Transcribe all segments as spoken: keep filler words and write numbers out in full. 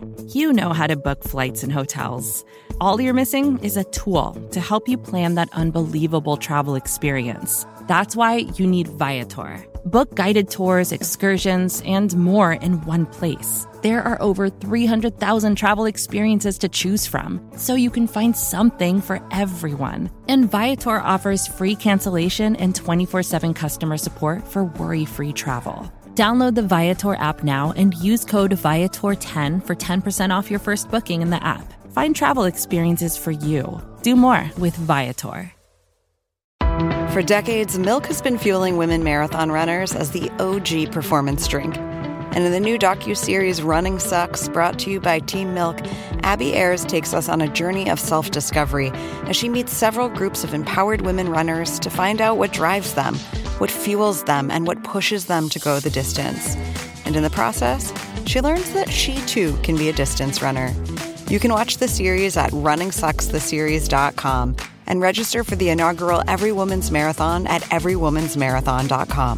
You know how to book flights and hotels. All you're missing is a tool to help you plan that unbelievable travel experience. That's why you need Viator. Book guided tours, excursions, and more in one place. There are over three hundred thousand travel experiences to choose from, so you can find something for everyone. And Viator offers free cancellation and twenty-four seven customer support for worry-free travel. Download the Viator app now and use code Viator ten for ten percent off your first booking in the app. Find travel experiences for you. Do more with Viator. For decades, Milk has been fueling women marathon runners as the O G performance drink. And in the new docuseries Running Sucks, brought to you by Team Milk, Abby Ayers takes us on a journey of self-discovery as she meets several groups of empowered women runners to find out what drives them, what fuels them, and what pushes them to go the distance. And in the process, she learns that she too can be a distance runner. You can watch the series at running sucks the series dot com and register for the inaugural Every Woman's Marathon at every woman's marathon dot com.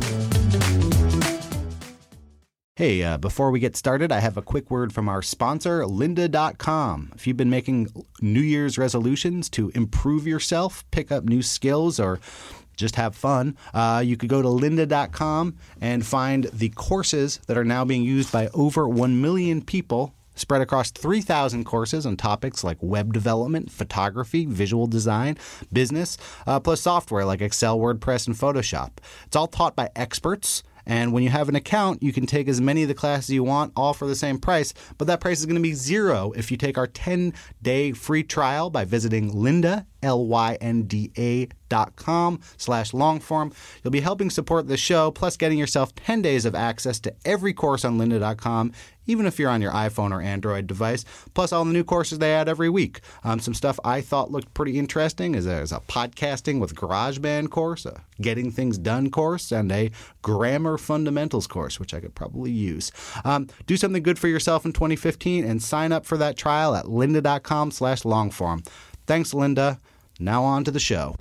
Hey, uh, before we get started, I have a quick word from our sponsor, lynda dot com. If you've been making New Year's resolutions to improve yourself, pick up new skills, or just have fun, uh, you could go to lynda dot com and find the courses that are now being used by over one million people, spread across three thousand courses on topics like web development, photography, visual design, business, uh, plus software like Excel, WordPress, and Photoshop. It's all taught by experts. And when you have an account, you can take as many of the classes you want, all for the same price. But that price is going to be zero if you take our ten-day free trial by visiting Lynda, L Y N D A dot com slash longform. You'll be helping support the show, plus getting yourself ten days of access to every course on lynda dot com, even if you're on your iPhone or Android device, plus all the new courses they add every week. Um, some stuff I thought looked pretty interesting is a, is a podcasting with GarageBand course, a getting things done course, and a grammar fundamentals course, which I could probably use. Um, do something good for yourself in twenty fifteen and sign up for that trial at lynda dot com slash longform. Thanks, Lynda. Now on to the show.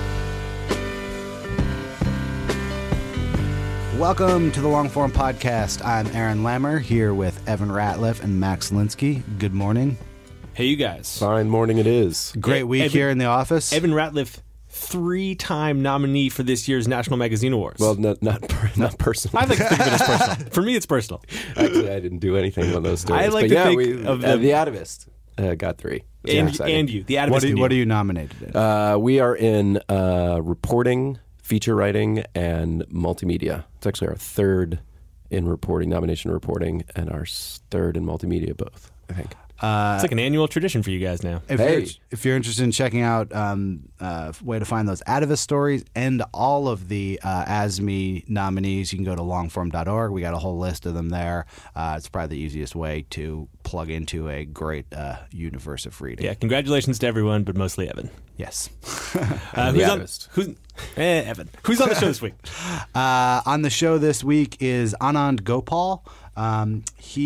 Welcome to the Longform Podcast. I'm Aaron Lammer here with Evan Ratliff and Max Linsky. Good morning. Hey, you guys. Fine morning it is. Great week Evan, here in the office. Evan Ratliff, three-time nominee for this year's National Magazine Awards. Well, not not, not personally. I like to think of it as personal. For me, it's personal. Actually, I didn't do anything on those stories. I like but to yeah, think we, of uh, the, the Atavist uh, got three. And, and you, the Atavist. What are, and you. what are you nominated in? Uh, we are in uh, reporting, feature writing, and multimedia. It's actually our third in reporting, nomination reporting, and our third in multimedia both, I think. Uh, It's like an annual tradition for you guys now. If, Hey. you're, if you're interested in checking out um, uh, way to find those Atavist stories and all of the uh, A S M E nominees, you can go to longform dot org. We got a whole list of them there. Uh, it's probably the easiest way to plug into a great uh, universe of reading. Yeah, congratulations to everyone, but mostly Evan. Yes. Uh, The who's on, Atavist. who's, eh, Evan. Who's on the show this week? Uh, on the show this week is Anand Gopal. Um,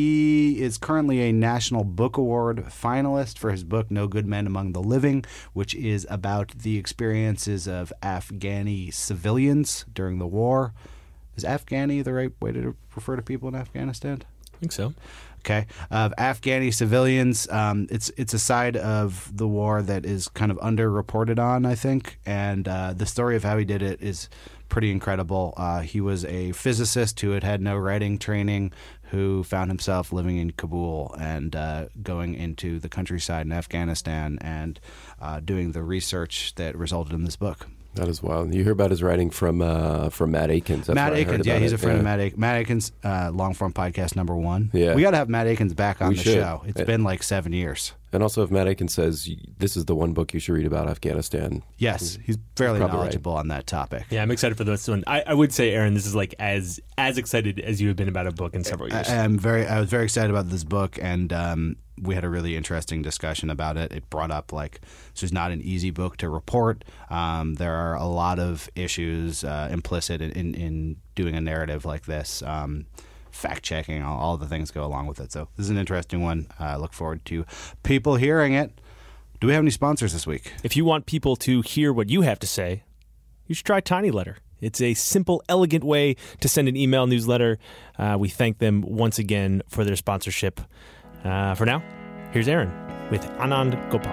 he is currently a National Book Award finalist for his book No Good Men Among the Living, which is about the experiences of Afghani civilians during the war. Is Afghani the right way to refer to people in Afghanistan? I think so. Okay, of Afghani civilians. Um, it's it's a side of the war that is kind of underreported on, I think, and uh, the story of how he did it is pretty incredible. Uh, he was a physicist who had had no writing training, who found himself living in Kabul and uh, going into the countryside in Afghanistan and uh, doing the research that resulted in this book. That is wild. You hear about his writing from uh, from Matt Akins. That's Matt where I heard Akins, yeah, about he's it. a friend yeah. of Matt Akins. Matt Akins, uh, Longform Podcast number one. Yeah. We got to have Matt Akins back on We the should. show. It's Yeah. been like seven years. And also, if Matt Akins says this is the one book you should read about Afghanistan, Yes, he's fairly Probably right. knowledgeable on that topic. Yeah, I'm excited for this one. I, I would say, Aaron, this is like as as excited as you have been about a book in several years. I, I'm very, I was very excited about this book, and um, we had a really interesting discussion about it. It brought up like this is not an easy book to report. Um, there are a lot of issues uh, implicit in, in, in doing a narrative like this. Um, fact checking, all, all the things go along with it. So this is an interesting one. I uh, look forward to people hearing it. Do we have any sponsors this week? If you want people to hear what you have to say, you should try Tiny Letter. It's a simple, elegant way to send an email newsletter. Uh, we thank them once again for their sponsorship. Uh, for now, here's Aaron with Anand Gopal.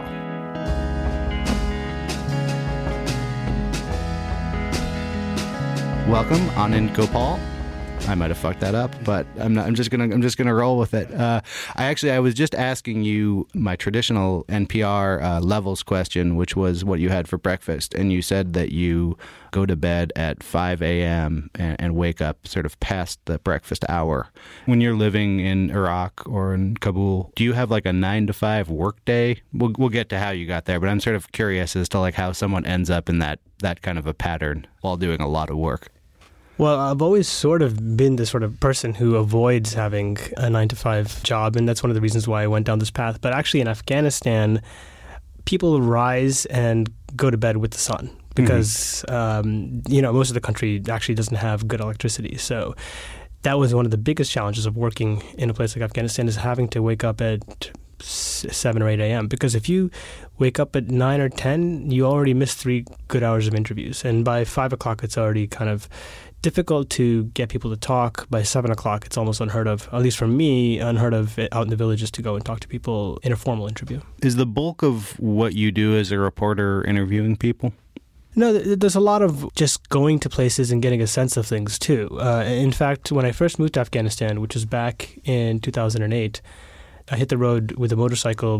Welcome, Anand Gopal. I might have fucked that up, but I'm not. I'm just gonna. I'm just gonna roll with it. Uh, I actually, I was just asking you my traditional N P R uh, levels question, which was what you had for breakfast, and you said that you go to bed at five a.m. and, and wake up sort of past the breakfast hour. When you're living in Iraq or in Kabul, do you have like a nine to five work day? We'll we'll get to how you got there, but I'm sort of curious as to like how someone ends up in that that kind of a pattern while doing a lot of work. Well, I've always sort of been the sort of person who avoids having a nine to five job, and that's one of the reasons why I went down this path. But actually in Afghanistan, people rise and go to bed with the sun because, mm-hmm. um, you know, most of the country actually doesn't have good electricity. So that was one of the biggest challenges of working in a place like Afghanistan, is having to wake up at seven or eight a.m. because if you wake up at nine or ten, you already missed three good hours of interviews. And by five o'clock, it's already kind of difficult to get people to talk. By seven o'clock, it's almost unheard of, at least for me, unheard of out in the villages to go and talk to people in a formal interview. Is the bulk of what you do as a reporter interviewing people? No, there's a lot of just going to places and getting a sense of things, too. Uh, in fact, when I first moved to Afghanistan, which was back in two thousand eight, I hit the road with a motorcycle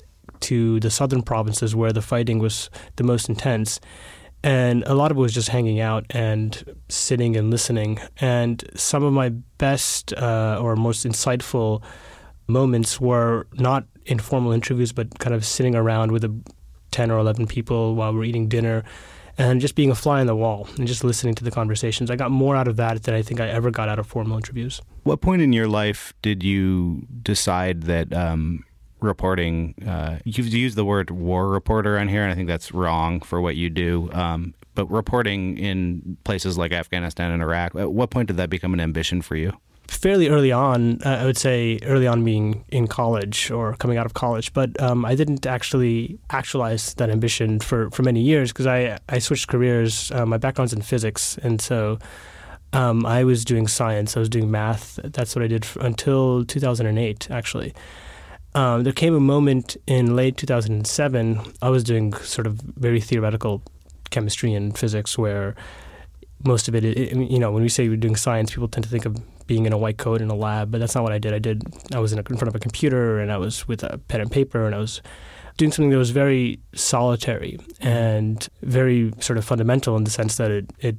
to the southern provinces where the fighting was the most intense. And a lot of it was just hanging out and sitting and listening. And some of my best uh, or most insightful moments were not informal interviews, but kind of sitting around with a ten or eleven people while we're eating dinner and just being a fly on the wall and just listening to the conversations. I got more out of that than I think I ever got out of formal interviews. What point in your life did you decide that um, reporting, uh, you've used the word war reporter on here, and I think that's wrong for what you do, um, but reporting in places like Afghanistan and Iraq, at what point did that become an ambition for you? Fairly early on, uh, I would say early on being in college or coming out of college, but um, I didn't actually actualize that ambition for, for many years because I, I switched careers. Uh, my background's in physics, and so um, I was doing science, I was doing math. That's what I did f- until two thousand eight, actually. Um, there came a moment in late two thousand seven, I was doing sort of very theoretical chemistry and physics where most of it, it, you know, when we say we're doing science, people tend to think of being in a white coat in a lab, but that's not what I did. I did, I was in, a, in front of a computer and I was with a pen and paper and I was doing something that was very solitary and very sort of fundamental in the sense that it, it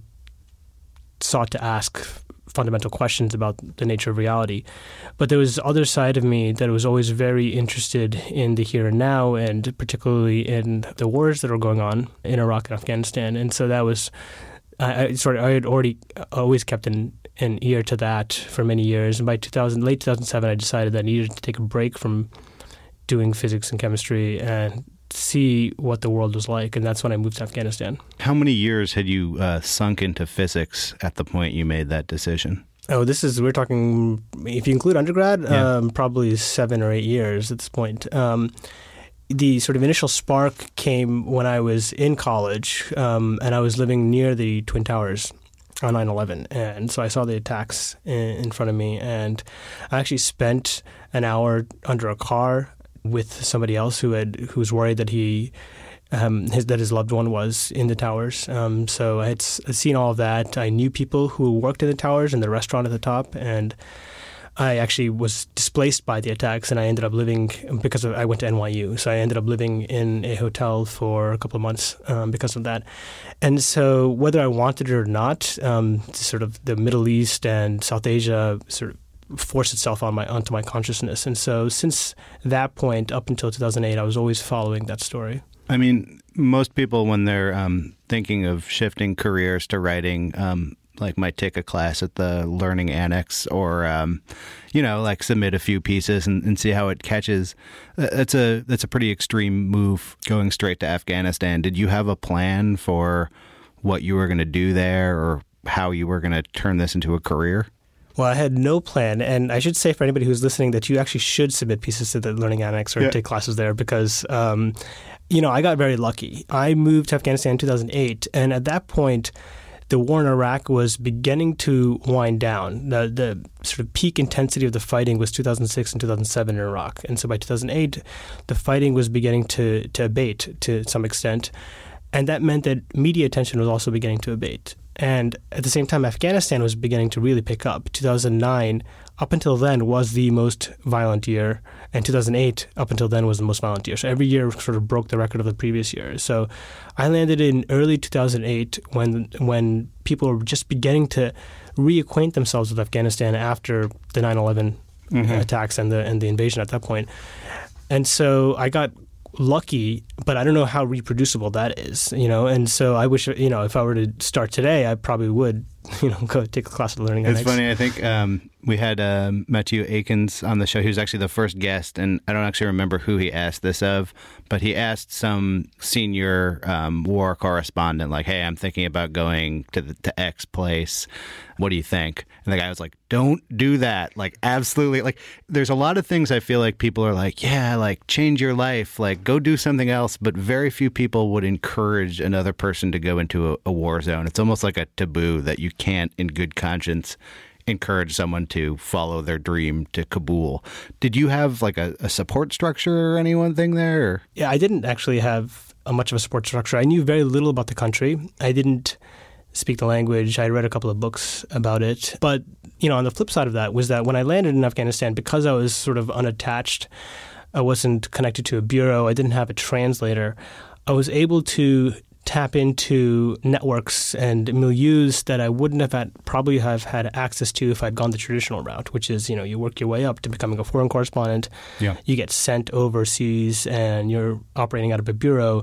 sought to ask fundamental questions about the nature of reality. But there was other side of me that was always very interested in the here and now, and particularly in the wars that are going on in Iraq and Afghanistan. And so that was, I, I sort of, I had already always kept an, an ear to that for many years. And by two thousand, late two thousand seven, I decided that I needed to take a break from doing physics and chemistry and see what the world was like, and that's when I moved to Afghanistan. How many years had you uh, sunk into physics at the point you made that decision? Oh, this is, we're talking, if you include undergrad, yeah. um, probably seven or eight years at this point. Um, the sort of initial spark came when I was in college, um, and I was living near the Twin Towers on nine eleven, and so I saw the attacks in, in front of me, and I actually spent an hour under a car with somebody else who had who was worried that he um, his that his loved one was in the towers. Um, so I had s- seen all of that. I knew people who worked in the towers and the restaurant at the top, and I actually was displaced by the attacks, and I ended up living because of, I went to N Y U. So I ended up living in a hotel for a couple of months um, because of that. And so whether I wanted it or not, um, sort of the Middle East and South Asia sort of forced itself on my onto my consciousness. And so since that point up until two thousand eight, I was always following that story. I mean, most people, when they're um, thinking of shifting careers to writing, um, like might take a class at the Learning Annex or, um, you know, like submit a few pieces and, and see how it catches. That's a that's a pretty extreme move, going straight to Afghanistan. Did you have a plan for what you were going to do there or how you were going to turn this into a career? Well, I had no plan, and I should say for anybody who's listening that you actually should submit pieces to the Learning Annex or yeah. take classes there because, um, you know, I got very lucky. I moved to Afghanistan in two thousand eight, and at that point, the war in Iraq was beginning to wind down. The the sort of peak intensity of the fighting was two thousand six and two thousand seven in Iraq. And so by two thousand eight, the fighting was beginning to, to abate to some extent. And that meant that media attention was also beginning to abate. And at the same time, Afghanistan was beginning to really pick up. two thousand nine, up until then, was the most violent year. And two thousand eight, up until then, was the most violent year. So every year sort of broke the record of the previous year. So I landed in early two thousand eight when when people were just beginning to reacquaint themselves with Afghanistan after the nine eleven mm-hmm. attacks and the and the invasion at that point. And so I got lucky, but I don't know how reproducible that is, you know. And so I wish, you know, if I were to start today, I probably would, you know, go take a class of learning. It's funny. I think um, we had uh, Matthew Akins on the show. He was actually the first guest, and I don't actually remember who he asked this of, but he asked some senior um, war correspondent, like, "Hey, I'm thinking about going to the, to X place. What do you think?" And the guy was like, "Don't do that. Like, absolutely. Like, there's a lot of things I feel like people are like, yeah, like, change your life, like, go do something else." But very few people would encourage another person to go into a, a war zone. It's almost like a taboo that you can't, in good conscience, encourage someone to follow their dream to Kabul. Did you have like a, a support structure or any one thing there? Or? Yeah, I didn't actually have a much of a support structure. I knew very little about the country. I didn't speak the language. I read a couple of books about it. But, you know, on the flip side of that was that when I landed in Afghanistan, because I was sort of unattached, I wasn't connected to a bureau, I didn't have a translator, I was able to tap into networks and milieus that I wouldn't have had, probably have had access to if I'd gone the traditional route, which is, you know, you work your way up to becoming a foreign correspondent. Yeah. You get sent overseas and you're operating out of a bureau.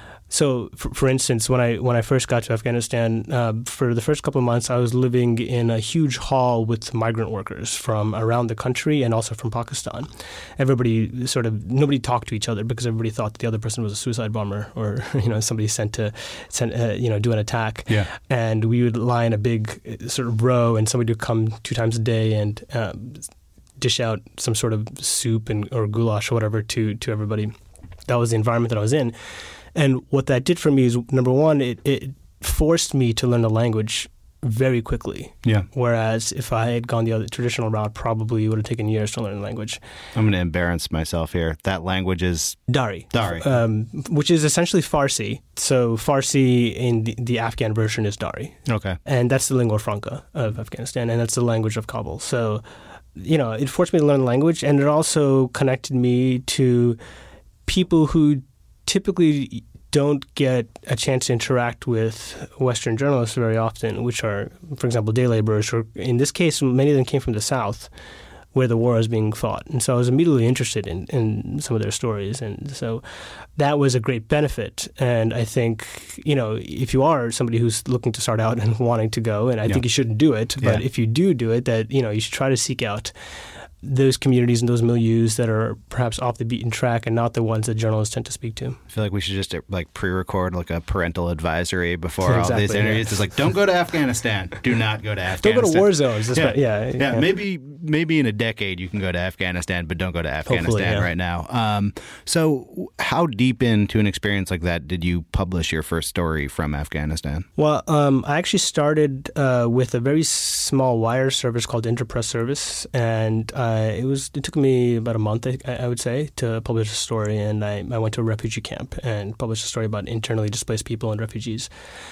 So, for, for instance, when I when I first got to Afghanistan, uh, for the first couple of months, I was living in a huge hall with migrant workers from around the country and also from Pakistan. Everybody sort of nobody talked to each other because everybody thought that the other person was a suicide bomber or you know somebody sent to sent uh, you know do an attack. Yeah. And we would lie in a big sort of row, and somebody would come two times a day and uh, dish out some sort of soup and or goulash or whatever to to everybody. That was the environment that I was in. And what that did for me is, number one, it, it forced me to learn the language very quickly. Yeah. Whereas if I had gone the other traditional route, probably it would have taken years to learn the language. I'm going to embarrass myself here. That language is Dari. Dari. Um, which is essentially Farsi. So Farsi in the, the Afghan version is Dari. Okay. And that's the lingua franca of Afghanistan, and that's the language of Kabul. So, you know, it forced me to learn the language, and it also connected me to people who typically don't get a chance to interact with Western journalists very often, which are, for example, day laborers, or in this case, many of them came from the South, where the war is being fought. And so I was immediately interested in, in some of their stories. And so that was a great benefit. And I think, you know, if you are somebody who's looking to start out and wanting to go, and I yeah. think you shouldn't do it, but yeah. if you do do it, that, you know, you should try to seek out those communities and those milieus that are perhaps off the beaten track and not the ones that journalists tend to speak to. I feel like we should just like pre-record like a parental advisory before exactly, all these interviews. Yeah. It's like, don't go to Afghanistan. Do not go to Afghanistan. Don't go to war zones. Yeah. Yeah, yeah, yeah. Maybe maybe in a decade you can go to Afghanistan, but don't go to Afghanistan yeah. right now. Um, so how deep into an experience like that did you publish your first story from Afghanistan? Well, um, I actually started uh, with a very small wire service called Interpress Service, and uh, it was it took me about a month, I, I would say, to publish a story, and I, I went to a refugee camp and published a story about internally displaced people and refugees.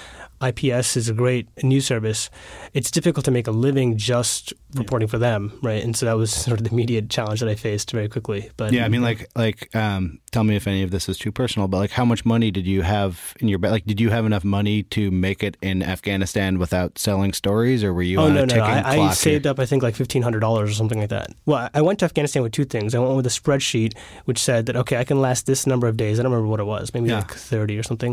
I P S is a great news service. It's difficult to make a living just reporting for them, right? And so that was sort of the immediate challenge that I faced very quickly. But yeah, I mean, like, like, um, tell me if any of this is too personal, but like, how much money did you have in your like? Did you have enough money to make it in Afghanistan without selling stories, or were you? Oh on no, a no, ticking I, clock I saved here? up, I think, like fifteen hundred dollars or something like that. Well, I went to Afghanistan with two things. I went with a spreadsheet which said that okay, I can last this number of days. I don't remember what it was, maybe yeah. like thirty or something.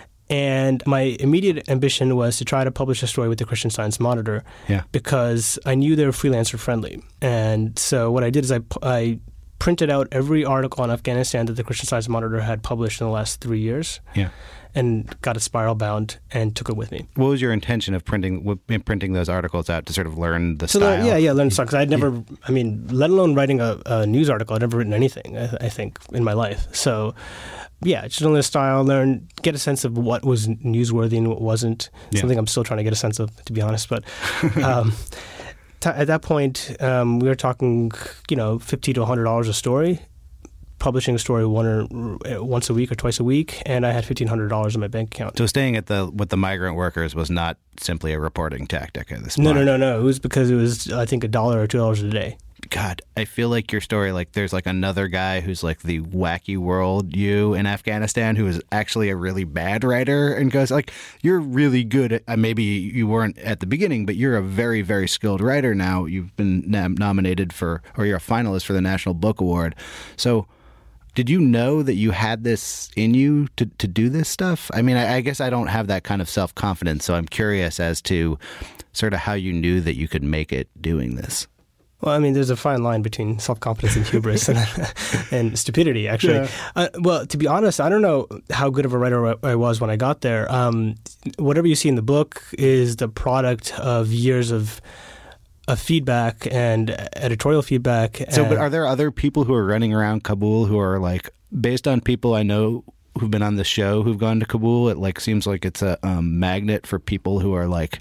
And my immediate ambition was to try to publish a story with the Christian Science Monitor yeah. because I knew they were freelancer friendly. And so what I did is I, I printed out every article on Afghanistan that the Christian Science Monitor had published in the last three years. Yeah. And got it spiral bound and took it with me. What was your intention of printing printing those articles out, to sort of learn the so style? Learn, yeah, yeah, learn style. Because I'd never, yeah. I mean, let alone writing a, a news article, I'd never written anything, I, I think, in my life. So, yeah, just learn the style, learn, get a sense of what was newsworthy and what wasn't. Yeah. Something I'm still trying to get a sense of, to be honest. But um, t- at that point, um, we were talking, you know, fifty to one hundred dollars a story. Publishing a story one or once a week or twice a week, and I had fifteen hundred dollars in my bank account. So staying at the with the migrant workers was not simply a reporting tactic at this point? No, no, no, no. It was because it was, I think, a dollar or two dollars a day. God, I feel like your story, like there's like another guy who's like the wacky world you in Afghanistan who is actually a really bad writer and goes like, you're really good at, uh, maybe you weren't at the beginning, but you're a very, very skilled writer now. You've been nam- nominated for, or you're a finalist for the National Book Award. So did you know that you had this in you to, to do this stuff? I mean, I, I guess I don't have that kind of self-confidence, so I'm curious as to sort of how you knew that you could make it doing this. Well, I mean, there's a fine line between self-confidence and hubris and, and stupidity, actually. Yeah. Uh, well, to be honest, I don't know how good of a writer I was when I got there. Um, whatever you see in the book is the product of years of of feedback and editorial feedback. So, but are there other people who are running around Kabul who are like, based on people I know who've been on the show who've gone to Kabul, it like seems like it's a um, magnet for people who are like,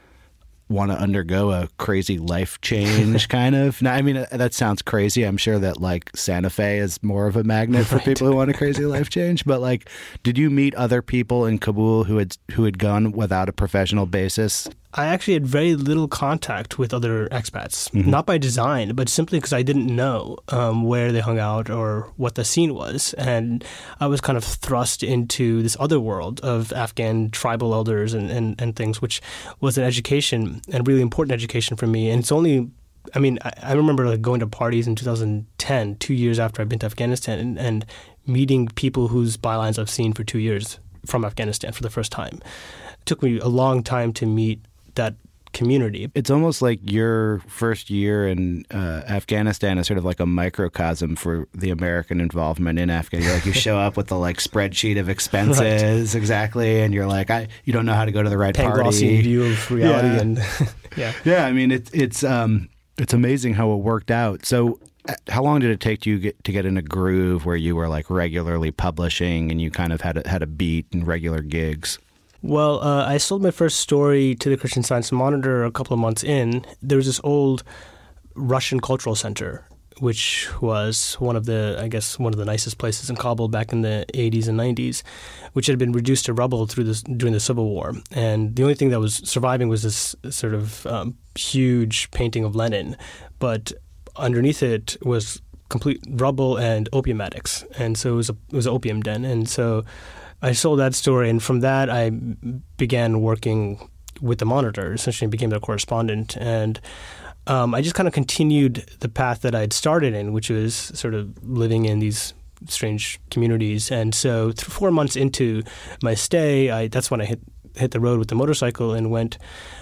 want to undergo a crazy life change kind of. Now, I mean, that sounds crazy. I'm sure that like Santa Fe is more of a magnet for right. people who want a crazy life change. But like, did you meet other people in Kabul who had who had gone without a professional basis? I actually had very little contact with other expats, Mm-hmm. not by design, but simply because I didn't know um, where they hung out or what the scene was. And I was kind of thrust into this other world of Afghan tribal elders and, and, and things, which was an education, and really important education for me. And it's only, I mean, I, I remember like going to parties in two thousand ten, two years after I'd been to Afghanistan, and, and meeting people whose bylines I've seen for two years from Afghanistan for the first time. It took me a long time to meet that community. It's almost like your first year in uh, Afghanistan is sort of like a microcosm for the American involvement in Afghanistan. Like you show up with the like spreadsheet of expenses, right. exactly, and you're like, I you don't know how to go to the right Panglossian party. view of reality, yeah. and yeah, yeah. I mean, it's it's um it's amazing how it worked out. So, how long did it take you get, to get in a groove where you were like regularly publishing and you kind of had a, had a beat and regular gigs? Well, uh, I sold my first story to the Christian Science Monitor a couple of months in. There was this old Russian cultural center, which was one of the, I guess, one of the nicest places in Kabul back in the eighties and nineties, which had been reduced to rubble through this, during the Civil War. And the only thing that was surviving was this sort of um, huge painting of Lenin, but underneath it was complete rubble and opium addicts. And so it was a, it was an opium den. And so I sold that story, and from that I began working with the Monitor, essentially became their correspondent. And um, I just kind of continued the path that I'd started in, which was sort of living in these strange communities. And so th- four months into my stay, I, that's when I hit hit the road with the motorcycle and went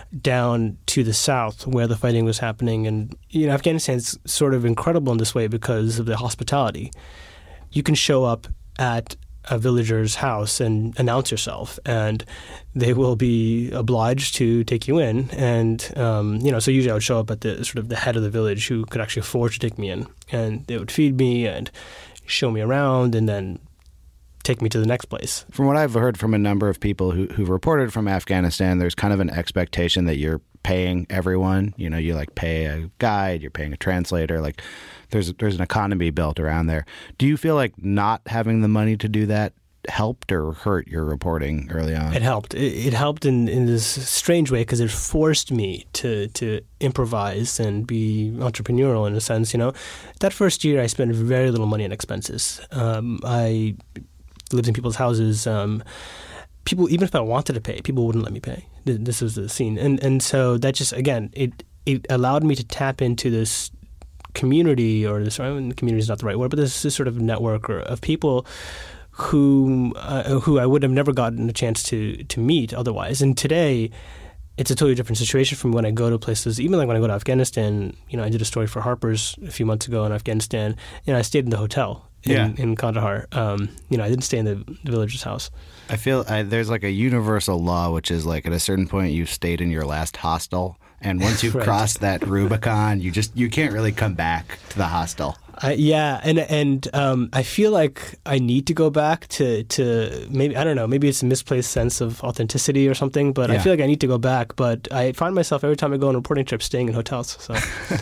down to the south where the fighting was happening. And you know, Afghanistan's sort of incredible in this way because of the hospitality. You can show up at a villager's house and announce yourself, and they will be obliged to take you in. And um, you know, so usually I would show up at the sort of the head of the village who could actually afford to take me in, and they would feed me and show me around, and then take me to the next place. From what I've heard from a number of people who, who've reported from Afghanistan, there's kind of an expectation that you're paying everyone. You know, you like pay a guide, you're paying a translator, like there's there's an economy built around there. Do you feel like not having the money to do that helped or hurt your reporting early on? It helped. It, it helped in, in this strange way because it forced me to, to improvise and be entrepreneurial in a sense. You know, that first year I spent very little money on expenses. Um, I lived in people's houses. Um, people, even if I wanted to pay, people wouldn't let me pay. This was the scene, and and so that just again it it allowed me to tap into this community, or this I mean, community is not the right word, but this, this sort of network or, of people who uh, who I would have never gotten a chance to to meet otherwise. And today, it's a totally different situation from when I go to places, even like when I go to Afghanistan. You know, I did a story for Harper's a few months ago in Afghanistan, and I stayed in the hotel in, Yeah. in Kandahar. Um, you know, I didn't stay in the, the villager's house. I feel I, there's like a universal law, which is like at a certain point you've stayed in your last hostel, and once you've Right. crossed that Rubicon, you just you can't really come back to the hostel. I, yeah, and and um, I feel like I need to go back to, to maybe, I don't know, maybe it's a misplaced sense of authenticity or something, but I Yeah. feel like I need to go back. But I find myself every time I go on reporting trips staying in hotels. So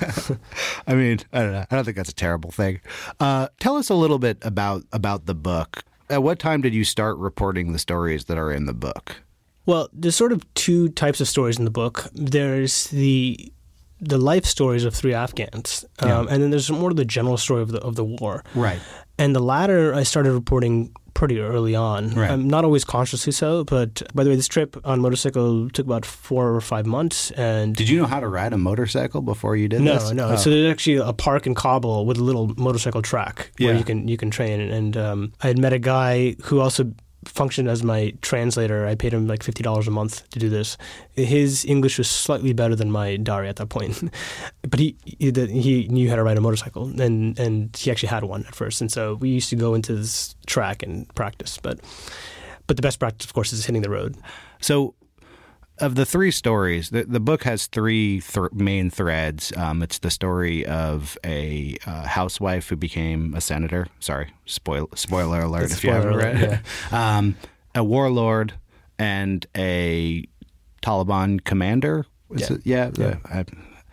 I mean, I don't know. I don't think that's a terrible thing. Uh, tell us a little bit about about the book. At what time did you start reporting the stories that are in the book? Well, there's sort of two types of stories in the book. There's the the life stories of three Afghans, um, Yeah. and then there's more of the general story of the of the war. Right. And the latter, I started reporting pretty early on. Right. Um, not always consciously so, but by the way, this trip on motorcycle took about four or five months. And Did you know how to ride a motorcycle before you did no, this? no. Oh. So there's actually a park in Kabul with a little motorcycle track where Yeah. you can you can train. And um, I had met a guy who also functioned as my translator. I paid him like fifty dollars a month to do this. His English was slightly better than my Dari at that point, but he he, he knew how to ride a motorcycle, and and he actually had one at first. And so we used to go into this track and practice. But but the best practice, of course, is hitting the road. So, of the three stories, the, the book has three th- main threads. Um, it's the story of a uh, housewife who became a senator. Sorry, spoil, spoiler alert That's if you spoiler haven't read alert, it. Um, a warlord and a Taliban commander. Is Yeah. it? Yeah. Yeah. I,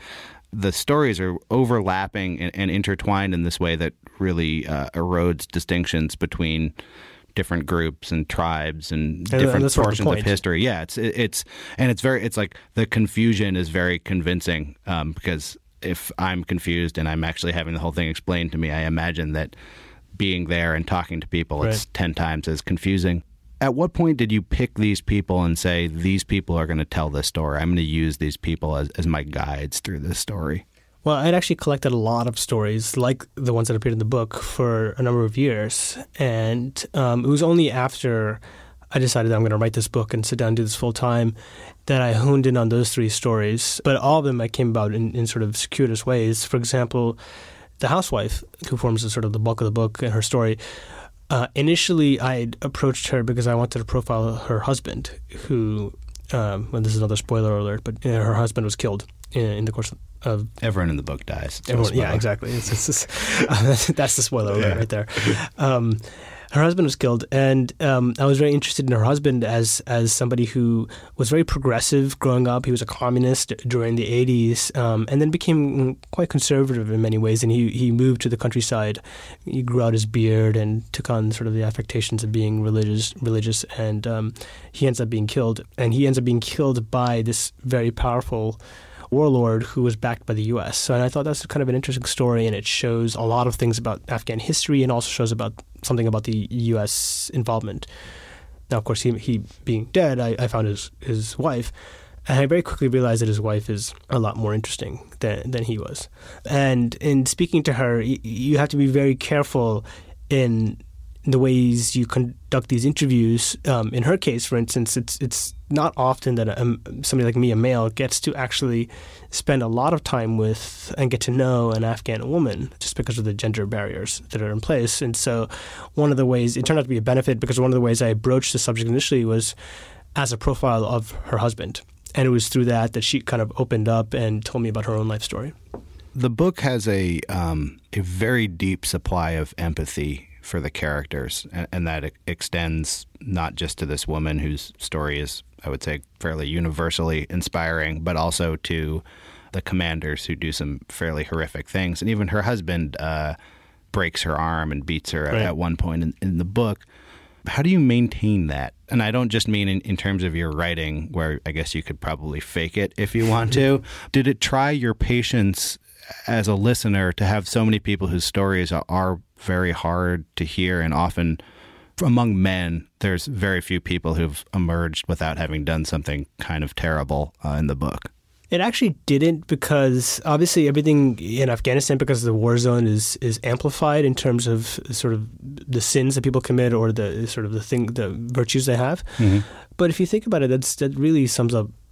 the stories are overlapping and, and intertwined in this way that really uh, erodes distinctions between different groups and tribes and, And different that's sort of the portions of point. history. Yeah, it's it, it's and it's very it's like the confusion is very convincing um, because if I'm confused and I'm actually having the whole thing explained to me, I imagine that being there and talking to people, it's Right. ten times as confusing. At what point did you pick these people and say, these people are going to tell this story? I'm going to use these people as, as my guides through this story. Well, I'd actually collected a lot of stories like the ones that appeared in the book for a number of years. And um, it was only after I decided that I'm going to write this book and sit down and do this full time that I honed in on those three stories. But all of them I came about in, in sort of circuitous ways. For example, the housewife, who forms the, sort of the bulk of the book and her story, uh, initially I approached her because I wanted to profile her husband, who, um, well, this is another spoiler alert, but uh, her husband was killed in, in the course of Everyone in the book dies. Everyone, yeah, exactly. It's, it's, it's, uh, that's the spoiler alert Yeah. right there. Um, her husband was killed, and um, I was very interested in her husband as as somebody who was very progressive growing up. He was a communist during the eighties, um, and then became quite conservative in many ways. And he, he moved to the countryside. He grew out his beard and took on sort of the affectations of being religious. Religious, and um, he ends up being killed. And he ends up being killed by this very powerful warlord who was backed by the U S. So and I thought that's kind of an interesting story, and it shows a lot of things about Afghan history and also shows about something about the U S involvement. Now, of course, he, he being dead, I, I found his, his wife, and I very quickly realized that his wife is a lot more interesting than, than he was. And in speaking to her, you, you have to be very careful in the ways you conduct these interviews. Um, in her case, for instance, it's it's not often that a, somebody like me, a male, gets to actually spend a lot of time with and get to know an Afghan woman just because of the gender barriers that are in place. And so one of the ways, it turned out to be a benefit because one of the ways I broached the subject initially was as a profile of her husband. And it was through that that she kind of opened up and told me about her own life story. The book has a um, a very deep supply of empathy for the characters, and, and that it extends not just to this woman whose story is, I would say, fairly universally inspiring, but also to the commanders who do some fairly horrific things. And even her husband uh, breaks her arm and beats her Right. at, at one point in, in the book. How do you maintain that? And I don't just mean in, in terms of your writing, where I guess you could probably fake it if you want to. Did it try your patience as a listener to have so many people whose stories are, are very hard to hear, and often among men, there's very few people who've emerged without having done something kind of terrible uh, in the book? It actually didn't, because obviously everything in Afghanistan, because the war zone is is amplified in terms of sort of the sins that people commit or the sort of the thing, the virtues they have. Mm-hmm. But if you think about it, that's that really sums up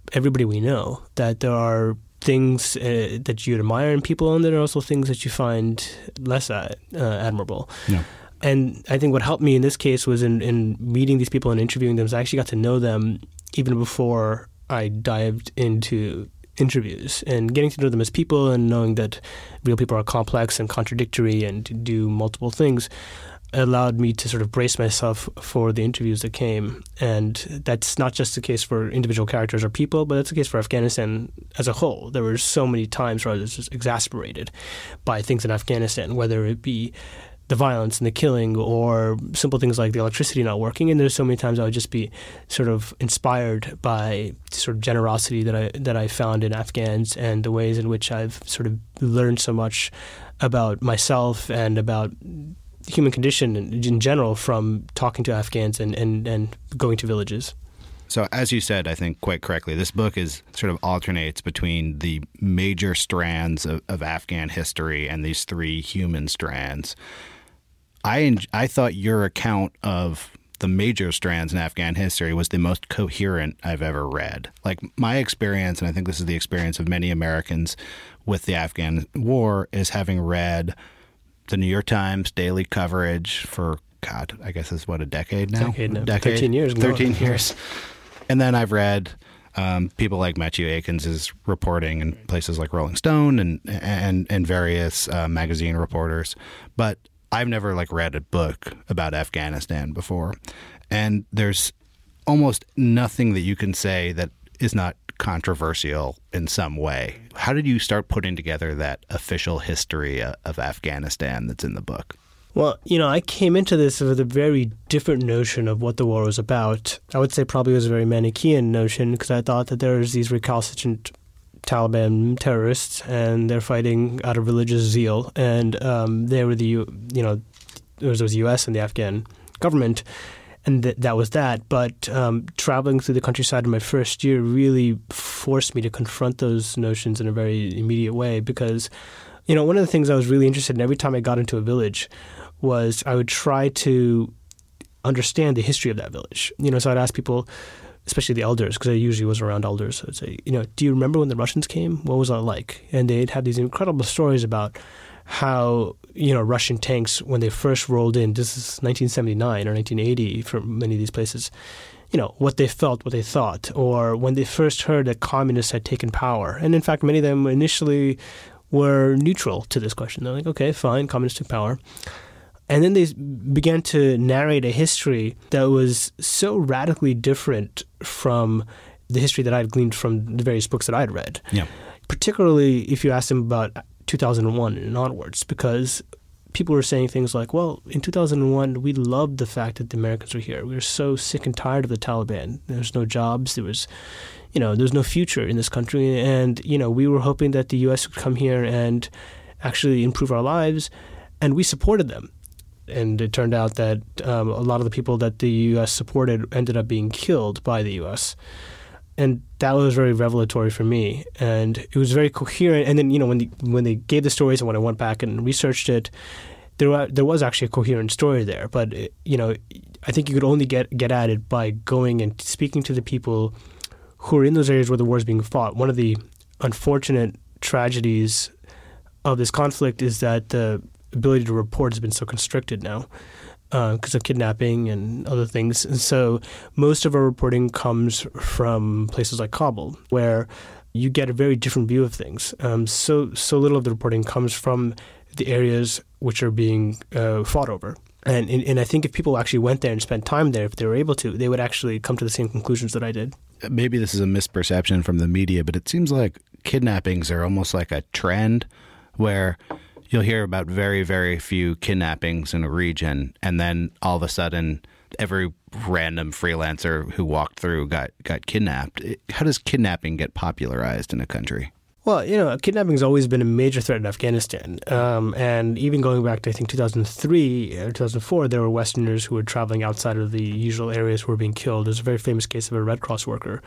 everybody we know, that there are things uh, that you admire in people, and there are also things that you find less uh, admirable. Yeah. And I think what helped me in this case was in, in meeting these people and interviewing them, is I actually got to know them even before I dived into interviews, and getting to know them as people and knowing that real people are complex and contradictory and do multiple things allowed me to sort of brace myself for the interviews that came. And that's not just the case for individual characters or people, but that's the case for Afghanistan as a whole. There were so many times where I was just exasperated by things in Afghanistan, whether it be the violence and the killing or simple things like the electricity not working. And there's so many times I would just be sort of inspired by sort of generosity that I that I found in Afghans, and the ways in which I've sort of learned so much about myself and about the human condition in general from talking to Afghans and, and, and going to villages. So as you said, I think quite correctly, this book is sort of alternates between the major strands of, of Afghan history and these three human strands. I I thought your account of the major strands in Afghan history was the most coherent I've ever read. Like, my experience, and I think this is the experience of many Americans with the Afghan war, is having read the New York Times daily coverage for, God, I guess it's what, a decade now? Decade now. Decade? thirteen years. thirteen years. And then I've read um, people like Matthew Aikens' reporting in places like Rolling Stone and and, and various uh, magazine reporters. But I've never like read a book about Afghanistan before. And there's almost nothing that you can say that is not controversial in some way. How did you start putting together that official history of Afghanistan that's in the book? Well, you know, I came into this with a very different notion of what the war was about. I would say probably it was a very Manichaean notion, because I thought that there was these recalcitrant Taliban terrorists, and they're fighting out of religious zeal, and um, they were the, you know, there was, there was the U S and the Afghan government, and th- that was that. But um, traveling through the countryside in my first year really forced me to confront those notions in a very immediate way, because, you know, one of the things I was really interested in every time I got into a village was I would try to understand the history of that village. You know, so I'd ask people, especially the elders, because I usually was around elders. So I'd say, you know, do you remember when the Russians came? What was that like? And they'd have these incredible stories about how, you know, Russian tanks, when they first rolled in, this is nineteen seventy-nine or nineteen eighty for many of these places, you know, what they felt, what they thought, or when they first heard that communists had taken power. And in fact, many of them initially were neutral to this question. They're like, okay, fine, communists took power. And then they began to narrate a history that was so radically different from the history that I'd gleaned from the various books that I'd read. Yeah. Particularly if you asked them about two thousand one and onwards, because people were saying things like, well, in two thousand one, we loved the fact that the Americans were here. We were so sick and tired of the Taliban. There was no jobs. There was, you know, there was no future in this country. And, you know, we were hoping that the U S would come here and actually improve our lives. And we supported them. And it turned out that um, a lot of the people that the U S supported ended up being killed by the U S. And that was very revelatory for me. And it was very coherent. And then, you know, when the, when they gave the stories and when I went back and researched it, there were, there was actually a coherent story there. But, it, you know, I think you could only get, get at it by going and speaking to the people who are in those areas where the war is being fought. One of the unfortunate tragedies of this conflict is that the ability to report has been so constricted now because uh, of kidnapping and other things. And so most of our reporting comes from places like Kabul, where you get a very different view of things. Um, so so little of the reporting comes from the areas which are being uh, fought over. And, and and I think if people actually went there and spent time there, if they were able to, they would actually come to the same conclusions that I did. Maybe this is a misperception from the media, but it seems like kidnappings are almost like a trend where you'll hear about very, very few kidnappings in a region, and then all of a sudden, every random freelancer who walked through got, got kidnapped. How does kidnapping get popularized in a country? Well, you know, kidnapping has always been a major threat in Afghanistan. Um, and even going back to, I think, two thousand three or two thousand four, there were Westerners who were traveling outside of the usual areas who were being killed. There's a very famous case of a Red Cross worker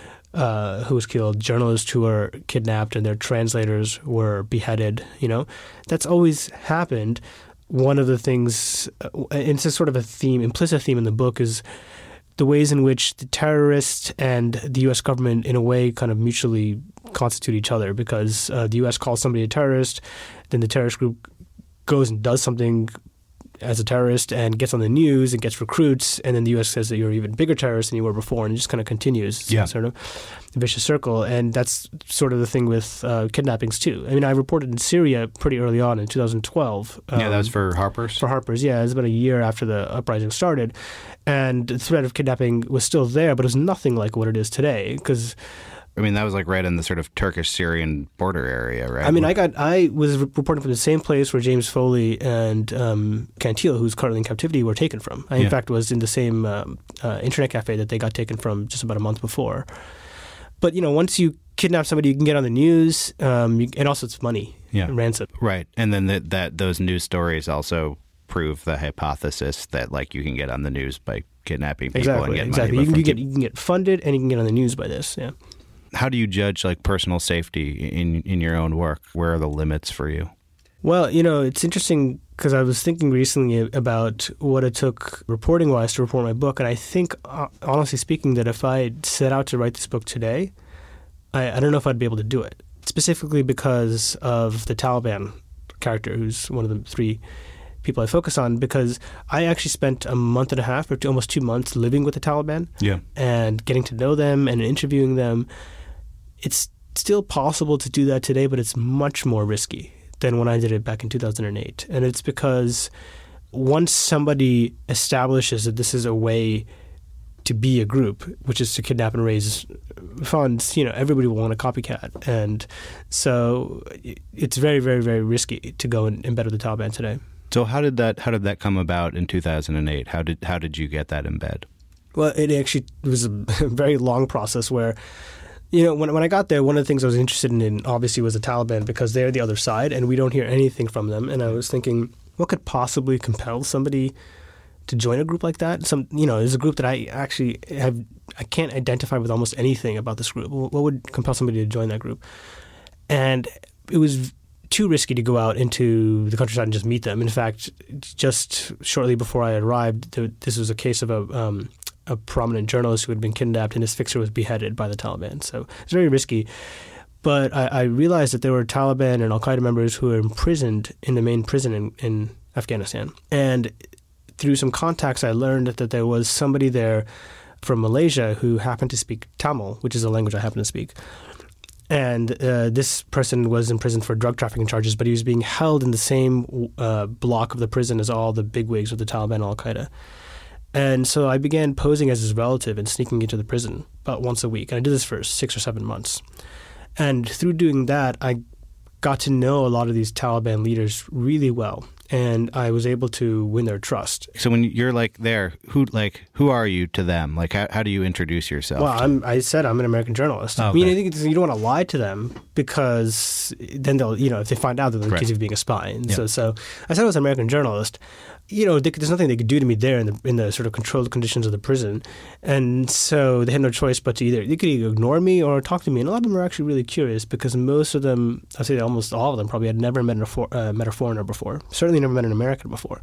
Uh, who was killed, journalists who were kidnapped and their translators were beheaded. You know, that's always happened. One of the things, uh, and it's a sort of a theme, implicit theme in the book, is the ways in which the terrorists and the U S government, in a way, kind of mutually constitute each other, because uh, the U S calls somebody a terrorist, then the terrorist group goes and does something as a terrorist and gets on the news and gets recruits, and then the U S says that you're an even bigger terrorist than you were before, and it just kind of continues. It's yeah. sort of a vicious circle. And that's sort of the thing with uh, kidnappings too. I mean, I reported in Syria pretty early on in two thousand twelve. Um, yeah, that was for Harper's? For Harper's, yeah. It was about a year after the uprising started. And the threat of kidnapping was still there, but it was nothing like what it is today, because I mean, that was like right in the sort of Turkish-Syrian border area, right? I mean, I got I was reporting from the same place where James Foley and um, Cantil, who's currently in captivity, were taken from. I, in yeah. fact, was in the same um, uh, internet cafe that they got taken from just about a month before. But, you know, once you kidnap somebody, you can get on the news, um, you, and also it's money, yeah. ransom. Right. And then the, that those news stories also prove the hypothesis that, like, you can get on the news by kidnapping people exactly, and get exactly. money. You can, you, kid- get, you can get funded and you can get on the news by this, yeah. How do you judge, like, personal safety in in your own work? Where are the limits for you? Well, you know, it's interesting because I was thinking recently about what it took reporting-wise to report my book, and I think, uh, honestly speaking, that if I set out to write this book today, I, I don't know if I'd be able to do it, specifically because of the Taliban character, who's one of the three people I focus on, because I actually spent a month and a half or two, almost two months living with the Taliban yeah. and getting to know them and interviewing them. It's still possible to do that today, but it's much more risky than when I did it back in two thousand eight. And it's because once somebody establishes that this is a way to be a group, which is to kidnap and raise funds, you know, everybody will want a copycat. And so it's very, very, very risky to go and embed with the Taliban today. So how did that how did that come about in two thousand eight? How did how did you get that embed? Well, it actually was a very long process where, you know, when when I got there, one of the things I was interested in obviously was the Taliban, because they're the other side and we don't hear anything from them. And I was thinking, what could possibly compel somebody to join a group like that? Some, you know, there's a group that I actually have, I can't identify with almost anything about this group. What would compel somebody to join that group? And it was too risky to go out into the countryside and just meet them. In fact, just shortly before I arrived, this was a case of a um, a prominent journalist who had been kidnapped, and his fixer was beheaded by the Taliban. So it's very risky. But I, I realized that there were Taliban and al-Qaeda members who were imprisoned in the main prison in, in Afghanistan. And through some contacts, I learned that there was somebody there from Malaysia who happened to speak Tamil, which is a language I happen to speak. And uh, this person was in prison for drug trafficking charges, but he was being held in the same uh, block of the prison as all the bigwigs of the Taliban and al-Qaeda. And so I began posing as his relative and sneaking into the prison about once a week. And I did this for six or seven months. And through doing that, I got to know a lot of these Taliban leaders really well. And I was able to win their trust. So when you're like there, who like who are you to them? Like how how do you introduce yourself? Well, I'm, I said I'm an American journalist. Oh, okay. I mean, I think it's, you don't want to lie to them because then they'll, you know, if they find out, they'll accuse you of being a spy. And yeah. so, so I said I was an American journalist. You know, they, there's nothing they could do to me there in the in the sort of controlled conditions of the prison, and so they had no choice but to either they could either ignore me or talk to me. And a lot of them were actually really curious because most of them, I'd say almost all of them, probably had never met a for, uh, met a foreigner before. Certainly never met an American before,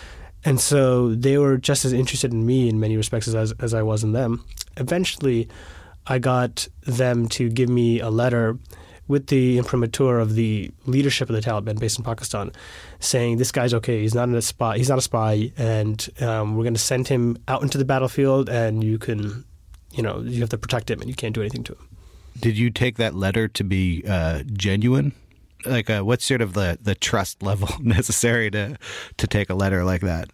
and so they were just as interested in me in many respects as as I was in them. Eventually, I got them to give me a letter with the imprimatur of the leadership of the Taliban based in Pakistan, saying this guy's okay, he's not a spy, he's not a spy, and um, we're going to send him out into the battlefield, and you can, you know, you have to protect him, and you can't do anything to him. Did you take that letter to be uh, genuine? Like, uh, what's sort of the, the trust level necessary to to take a letter like that?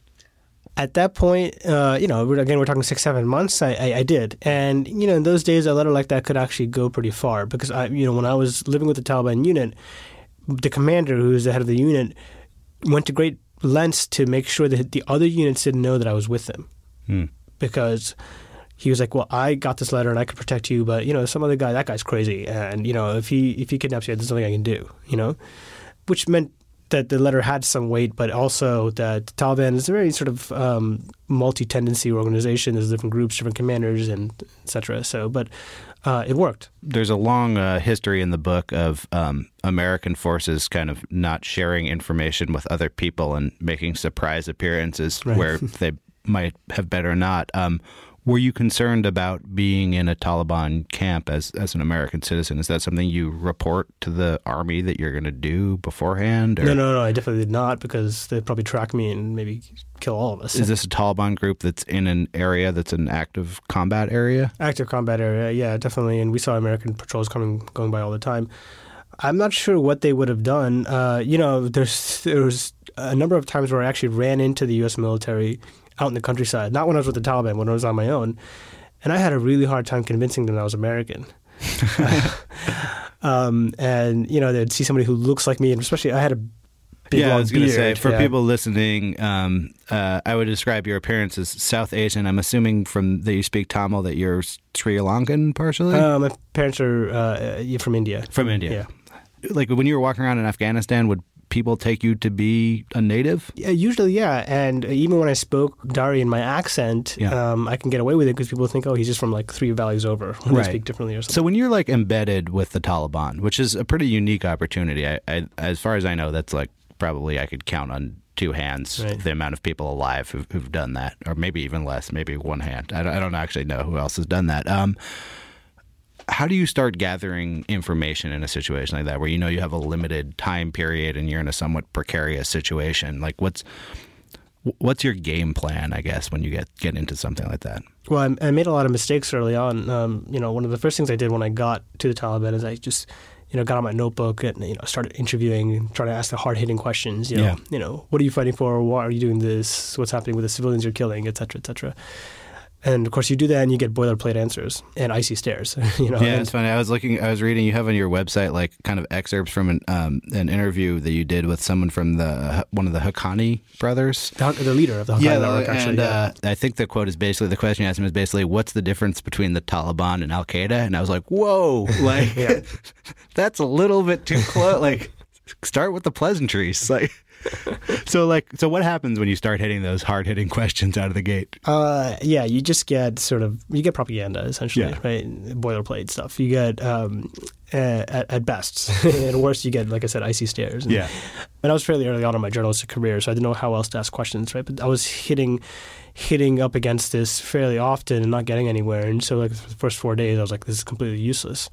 At that point, uh, you know, again, we're talking six, seven months, I, I, I did. And, you know, in those days, a letter like that could actually go pretty far because, I, you know, when I was living with the Taliban unit, the commander, who was the head of the unit, went to great lengths to make sure that the other units didn't know that I was with them. Hmm. Because he was like, well, I got this letter and I could protect you, but, you know, some other guy, that guy's crazy. And, you know, if he, if he kidnaps you, there's nothing I can do, you know, which meant that the letter had some weight, but also that the Taliban is a very sort of um, multi-tendency organization. There's different groups, different commanders, and et cetera. So, but uh, it worked. There's a long uh, history in the book of um, American forces kind of not sharing information with other people and making surprise appearances right. where they might have better not. Um, Were you concerned about being in a Taliban camp as, as an American citizen? Is that something you report to the army that you're going to do beforehand? Or? No, no, no. I definitely did not, because they'd probably track me and maybe kill all of us. Is this a Taliban group that's in an area that's an active combat area? Active combat area, yeah, definitely. And we saw American patrols coming, going by all the time. I'm not sure what they would have done. Uh, you know, there's there was a number of times where I actually ran into the U S military out in the countryside, not when I was with the Taliban, when I was on my own. And I had a really hard time convincing them that I was American. um, and, you know, they'd see somebody who looks like me, and especially I had a big yeah, long I was going to say, beard. for yeah. people listening, um, uh, I would describe your appearance as South Asian. I'm assuming from that you speak Tamil that you're Sri Lankan partially? Uh, my parents are uh, from India. From India. Yeah. Like when you were walking around in Afghanistan, would people take you to be a native? Yeah, usually, yeah. And even when I spoke Dari in my accent, Yeah. um, I can get away with it because people think, oh, he's just from like three valleys over when Right. they speak differently or something. So when you're like embedded with the Taliban, which is a pretty unique opportunity, I, I, as far as I know, that's like probably I could count on two hands Right. the amount of people alive who've, who've done that, or maybe even less, maybe one hand. I don't, I don't actually know who else has done that. Um, how do you start gathering information in a situation like that, where you know you have a limited time period and you're in a somewhat precarious situation? Like, what's what's your game plan, I guess, when you get, get into something like that? Well, I, I made a lot of mistakes early on. Um, you know, one of the first things I did when I got to the Taliban is I just, you know, got on my notebook and, you know, started interviewing, trying to ask the hard-hitting questions. You know, Yeah. you know, what are you fighting for? Why are you doing this? What's happening with the civilians you're killing, et cetera, et cetera. And of course, you do that, and you get boilerplate answers and icy stares. You know, Yeah, and, it's funny. I was looking, I was reading. You have on your website like kind of excerpts from an um, an interview that you did with someone from the one of the Haqqani brothers. the, the leader of the Haqqani Yeah, network, actually. and yeah. uh, I think the quote is basically the question you asked him is basically, "What's the difference between the Taliban and Al Qaeda?" And I was like, "Whoa, like Yeah. that's a little bit too close." Like, start with the pleasantries, like. So like, so what happens when you start hitting those hard hitting questions out of the gate? Uh, yeah, you just get sort of you get propaganda essentially, Yeah. right? Boilerplate stuff. You get um, uh, at, at best, and worst you get, like I said, icy stares. And, Yeah. and I was fairly early on in my journalistic career, so I didn't know how else to ask questions, right? But I was hitting hitting up against this fairly often and not getting anywhere. And so, like for the first four days, I was like, this is completely useless.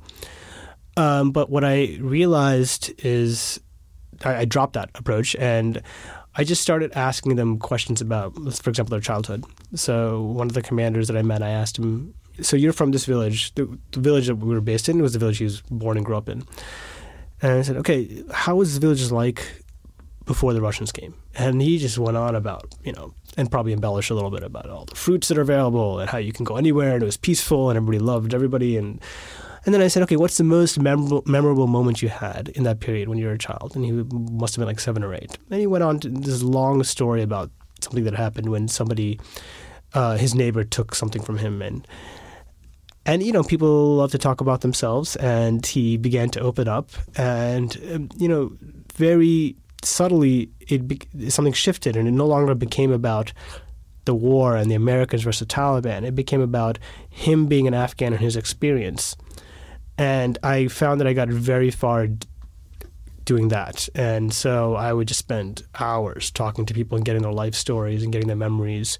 Um, but what I realized is I, I dropped that approach and I just started asking them questions about, for example, their childhood. So one of the commanders that I met, I asked him, so you're from this village. The, the village that we were based in was the village he was born and grew up in. And I said, okay, how was the village like before the Russians came? And he just went on about, you know, and probably embellished a little bit about all the fruits that are available and how you can go anywhere and it was peaceful and everybody loved everybody. And And then I said, okay, what's the most memorable, memorable moment you had in that period when you were a child? And he must have been like seven or eight. And he went on to this long story about something that happened when somebody, uh, his neighbor took something from him. And, and, you know, people love to talk about themselves. And he began to open up. And, um, you know, very subtly, it be- something shifted. And it no longer became about the war and the Americans versus the Taliban. It became about him being an Afghan and his experience. And I found that I got very far d- doing that. And so I would just spend hours talking to people and getting their life stories and getting their memories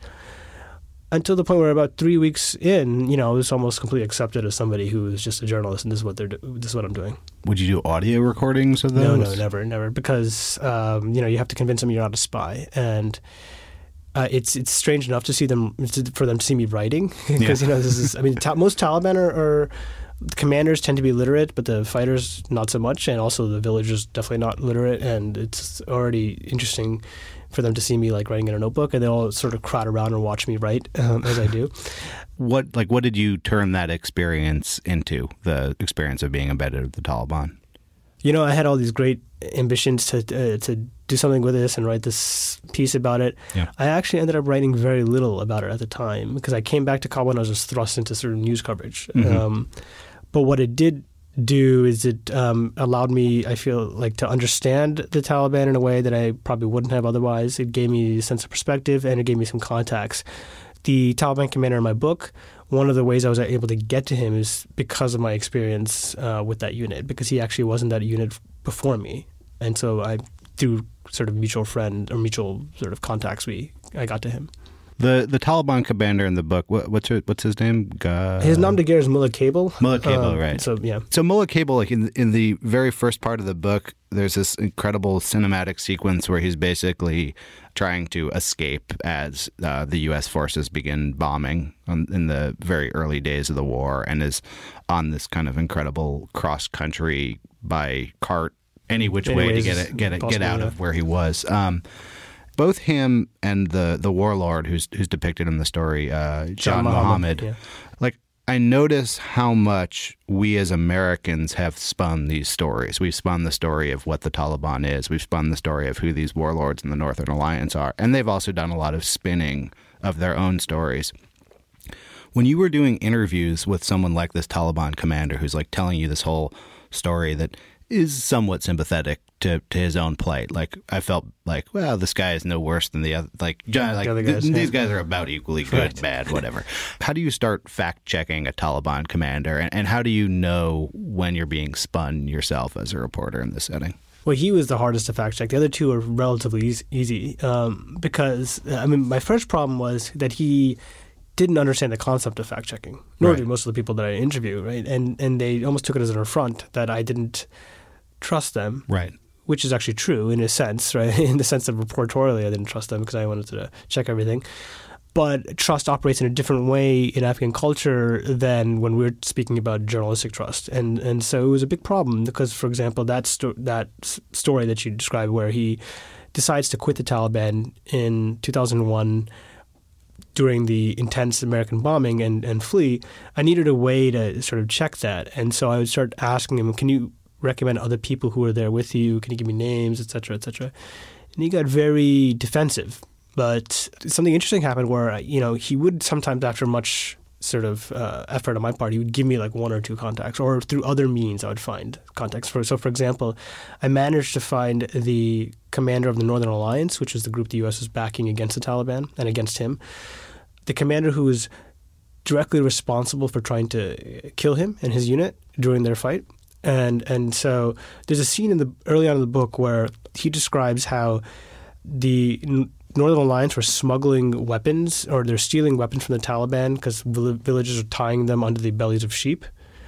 until the point where about three weeks in, you know, I was almost completely accepted as somebody who is just a journalist and this is what they're do- this is what I'm doing. Would you do audio recordings of those? No, no, never, never. Because, um, you know, you have to convince them you're not a spy. And Uh, it's it's strange enough to see them to, for them to see me writing because Yeah. you know this is I mean ta- most Taliban are, are the commanders tend to be literate but the fighters not so much, and also the villagers definitely not literate, and it's already interesting for them to see me like writing in a notebook, and they all sort of crowd around and watch me write um, as I do. What like what did you turn that experience into? The experience of being embedded with the Taliban. You know, I had all these great ambitions to uh, to do something with this and write this piece about it. Yeah. I actually ended up writing very little about it at the time because I came back to Kabul and I was just thrust into sort of news coverage. Mm-hmm. Um, but what it did do is it um, allowed me, I feel like, to understand the Taliban in a way that I probably wouldn't have otherwise. It gave me a sense of perspective and it gave me some contacts. The Taliban commander in my book, one of the ways I was able to get to him is because of my experience uh, with that unit, because he actually wasn't that unit before me. And so I, through sort of mutual friend or mutual sort of contacts, we I got to him. The the Taliban commander in the book, what, what's her, what's his name? Ga- His nom de guerre is Mullah Cable. Mullah Cable, Um, right. So, yeah. So Mullah Cable, like in, in the very first part of the book, there's this incredible cinematic sequence where he's basically trying to escape as uh, the U S forces begin bombing on, in the very early days of the war, and is on this kind of incredible cross-country by cart, any which way to Anyways, get it, get it, get possible, out yeah. of where he was. Um, both him and the the warlord who's who's depicted in the story, uh, John, John Muhammad, Muhammad, yeah. like I notice how much we as Americans have spun these stories. We've spun the story of what the Taliban is. We've spun the story of who these warlords in the Northern Alliance are. And they've also done a lot of spinning of their own stories. When you were doing interviews with someone like this Taliban commander who's like telling you this whole story that is somewhat sympathetic to, to his own plight. Like, I felt like, well, this guy is no worse than the other. Like, John, like other th- guys, these yeah. guys are about equally good, Right. bad, whatever. How do you start fact-checking a Taliban commander? And, and how do you know when you're being spun yourself as a reporter in this setting? Well, he was the hardest to fact check. The other two are relatively eas- easy um, because, I mean, my first problem was that he didn't understand the concept of fact checking, nor Right. did most of the people that I interview, right? And and they almost took it as an affront that I didn't trust them, Right. which is actually true in a sense, right? In the sense that reportorially I didn't trust them because I wanted to check everything. But trust operates in a different way in Afghan culture than when we're speaking about journalistic trust. And and so it was a big problem because, for example, that, sto- that s- story that you described where he decides to quit the Taliban in two thousand one during the intense American bombing and, and flee, I needed a way to sort of check that. And so I would start asking him, can you recommend other people who were there with you? Can you give me names, et cetera, et cetera? And he got very defensive. But something interesting happened where, you know, he would sometimes, after much sort of uh, effort on my part, he would give me like one or two contacts, or through other means I would find contacts. For, so, for example, I managed to find the commander of the Northern Alliance, which is the group the U S was backing against the Taliban and against him. The commander who was directly responsible for trying to kill him and his unit during their fight. And and so there's a scene in the early on in the book where he describes how the Northern Alliance were smuggling weapons, or they're stealing weapons from the Taliban because vill- villagers are tying them under the bellies of sheep.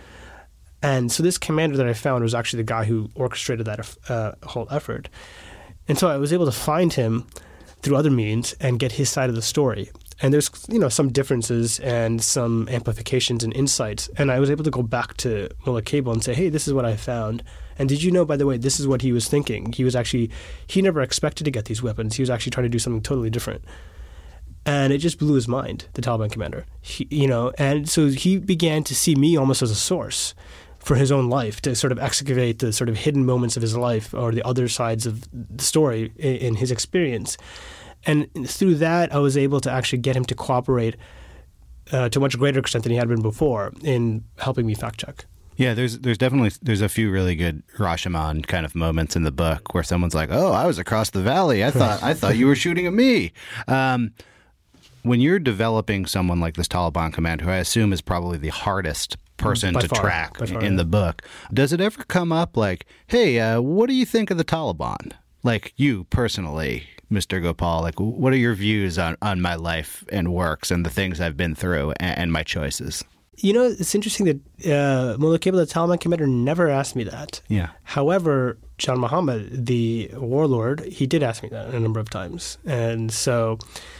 And so this commander that I found was actually the guy who orchestrated that uh, whole effort. And so I was able to find him through other means and get his side of the story. And there's, you know, some differences and some amplifications and insights. And I was able to go back to Mullah Cable and say, hey, this is what I found. And did you know, by the way, this is what he was thinking. He was actually, he never expected to get these weapons. He was actually trying to do something totally different. And it just blew his mind, the Taliban commander. He, you know, and so he began to see me almost as a source for his own life, to sort of excavate the sort of hidden moments of his life or the other sides of the story in, in his experience. And through that, I was able to actually get him to cooperate uh, to a much greater extent than he had been before in helping me fact check. Yeah, there's there's definitely there's a few really good Rashomon kind of moments in the book where someone's like, "Oh, I was across the valley. I thought I thought you were shooting at me." Um, when you're developing someone like this Taliban commander, who I assume is probably the hardest person By to far, track by far, in yeah. the book, does it ever come up like, "Hey, uh, what do you think of the Taliban?" Like you personally, Mister Gopal, like what are your views on, on my life and works and the things I've been through and, and my choices? You know, it's interesting that uh, Mullah Cable, the Taliban commander, never asked me that. Yeah. However, John Muhammad, the warlord, he did ask me that a number of times. And so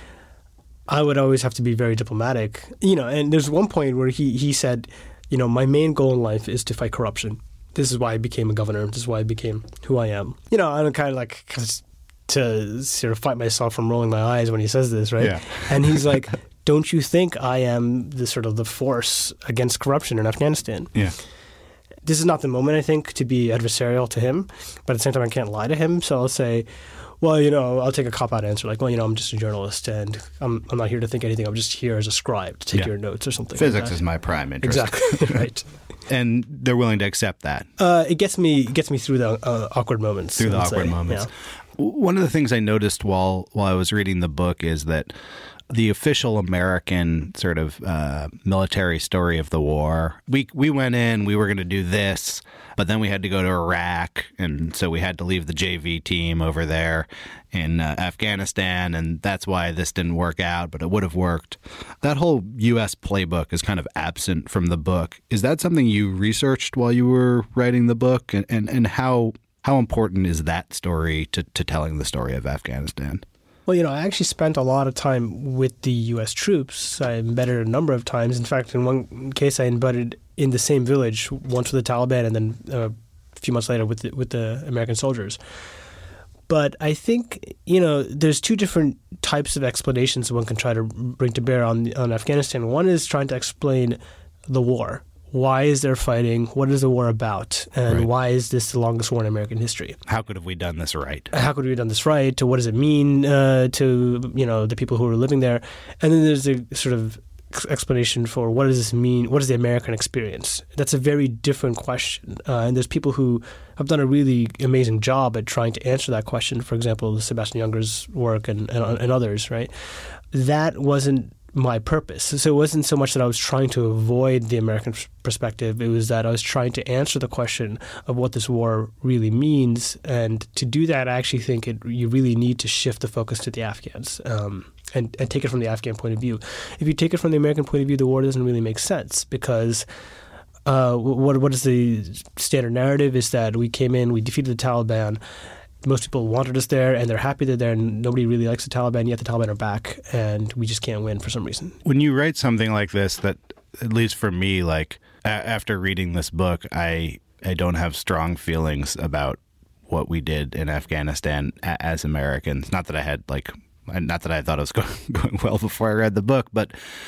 I would always have to be very diplomatic. You know, and there's one point where he, he said, you know, my main goal in life is to fight corruption. This is why I became a governor. This is why I became who I am. You know, I'm kind of like to sort of fight myself from rolling my eyes when he says this, right? Yeah. And he's like, don't you think I am the sort of the force against corruption in Afghanistan? Yeah. This is not the moment, I think, to be adversarial to him, but at the same time, I can't lie to him. So I'll say, well, you know, I'll take a cop-out answer, like, well, you know, I'm just a journalist, and I'm I'm not here to think anything. I'm just here as a scribe to take Yeah. your notes or something. Physics like that. is my prime interest. Exactly right. And they're willing to accept that. Uh, it gets me it gets me through the uh, awkward moments. Through the I would awkward say. moments. Yeah. One of the things I noticed while while I was reading the book is that the official American sort of uh, military story of the war. We we went in, we were going to do this, but then we had to go to Iraq, and so we had to leave the J V team over there in uh, Afghanistan, and that's why this didn't work out, but it would have worked. That whole U S playbook is kind of absent from the book. Is that something you researched while you were writing the book, and, and, and how how important is that story to, to telling the story of Afghanistan? Well, you know, I actually spent a lot of time with the U S troops. I embedded a number of times. In fact, in one case, I embedded in the same village, once with the Taliban and then uh, a few months later with the, with the American soldiers. But I think, you know, there's two different types of explanations one can try to bring to bear on on Afghanistan. One is trying to explain the war. Why is there fighting? What is the war about? And right. why is this the longest war in American history? How could have we done this right? How could we have done this right? To what does it mean uh, to, you know, the people who are living there? And then there's a sort of explanation for what does this mean? What is the American experience? That's a very different question. Uh, and there's people who have done a really amazing job at trying to answer that question. For example, Sebastian Junger's work and, and, and others, right? That wasn't my purpose. So it wasn't so much that I was trying to avoid the American perspective. It was that I was trying to answer the question of what this war really means. And to do that, I actually think it, you really need to shift the focus to the Afghans um, and, and take it from the Afghan point of view. If you take it from the American point of view, the war doesn't really make sense because uh, what what is the standard narrative is that we came in, we defeated the Taliban. Most people wanted us there, and they're happy they're there, and nobody really likes the Taliban, yet the Taliban are back, and we just can't win for some reason. When you write something like this, that, at least for me, like, a- after reading this book, I I don't have strong feelings about what we did in Afghanistan a- as Americans. Not that I had, like, not that I thought it was going, going well before I read the book, but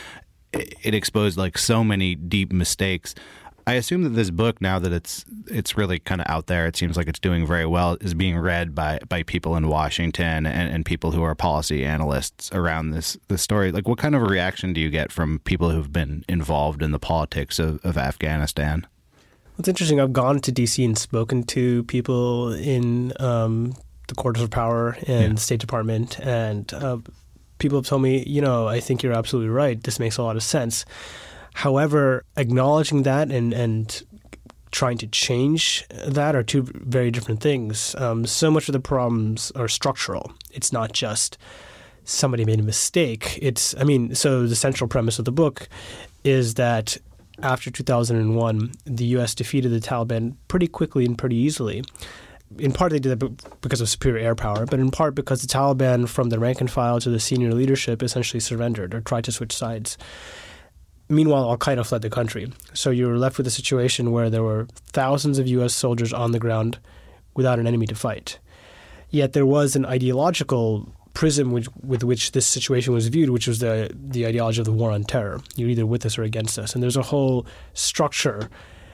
it, it exposed, like, so many deep mistakes. I assume that this book, now that it's it's really kind of out there, it seems like it's doing very well, is being read by, by people in Washington and, and people who are policy analysts around this, this story. Like, what kind of a reaction do you get from people who've been involved in the politics of, of Afghanistan? It's interesting. I've gone to D C and spoken to people in um, the quarters of power and yeah. State Department, and uh, people have told me, you know, I think you're absolutely right. This makes a lot of sense. However, acknowledging that and, and trying to change that are two very different things. Um, so much of the problems are structural. It's not just somebody made a mistake. It's, I mean, so the central premise of the book is that after two thousand one, the U S defeated the Taliban pretty quickly and pretty easily. In part, they did that because of superior air power, but in part because the Taliban, from the rank and file to the senior leadership, essentially surrendered or tried to switch sides. Meanwhile, al-Qaeda fled the country. So you were left with a situation where there were thousands of U S soldiers on the ground without an enemy to fight. Yet there was an ideological prism which, with which this situation was viewed, which was the, the ideology of the war on terror. You're either with us or against us. And there's a whole structure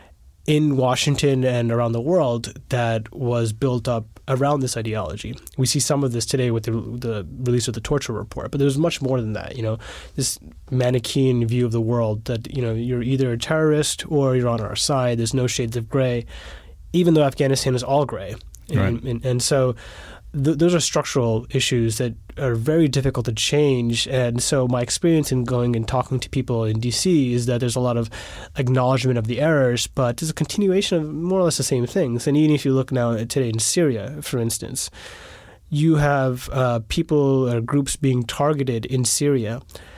in Washington and around the world that was built up around this ideology. We see some of this today with the, the release of the torture report, but there's much more than that. You know, this Manichaean view of the world that, you know, you're either a terrorist or you're on our side. There's no shades of gray, even though Afghanistan is all gray. And, right. and, and so th- those are structural issues that are very difficult to change. And so my experience in going and talking to people in D C is that there's a lot of acknowledgement of the errors, but there's a continuation of more or less the same things. And even if you look now at today in Syria, for instance, you have uh, people or groups being targeted in Syria,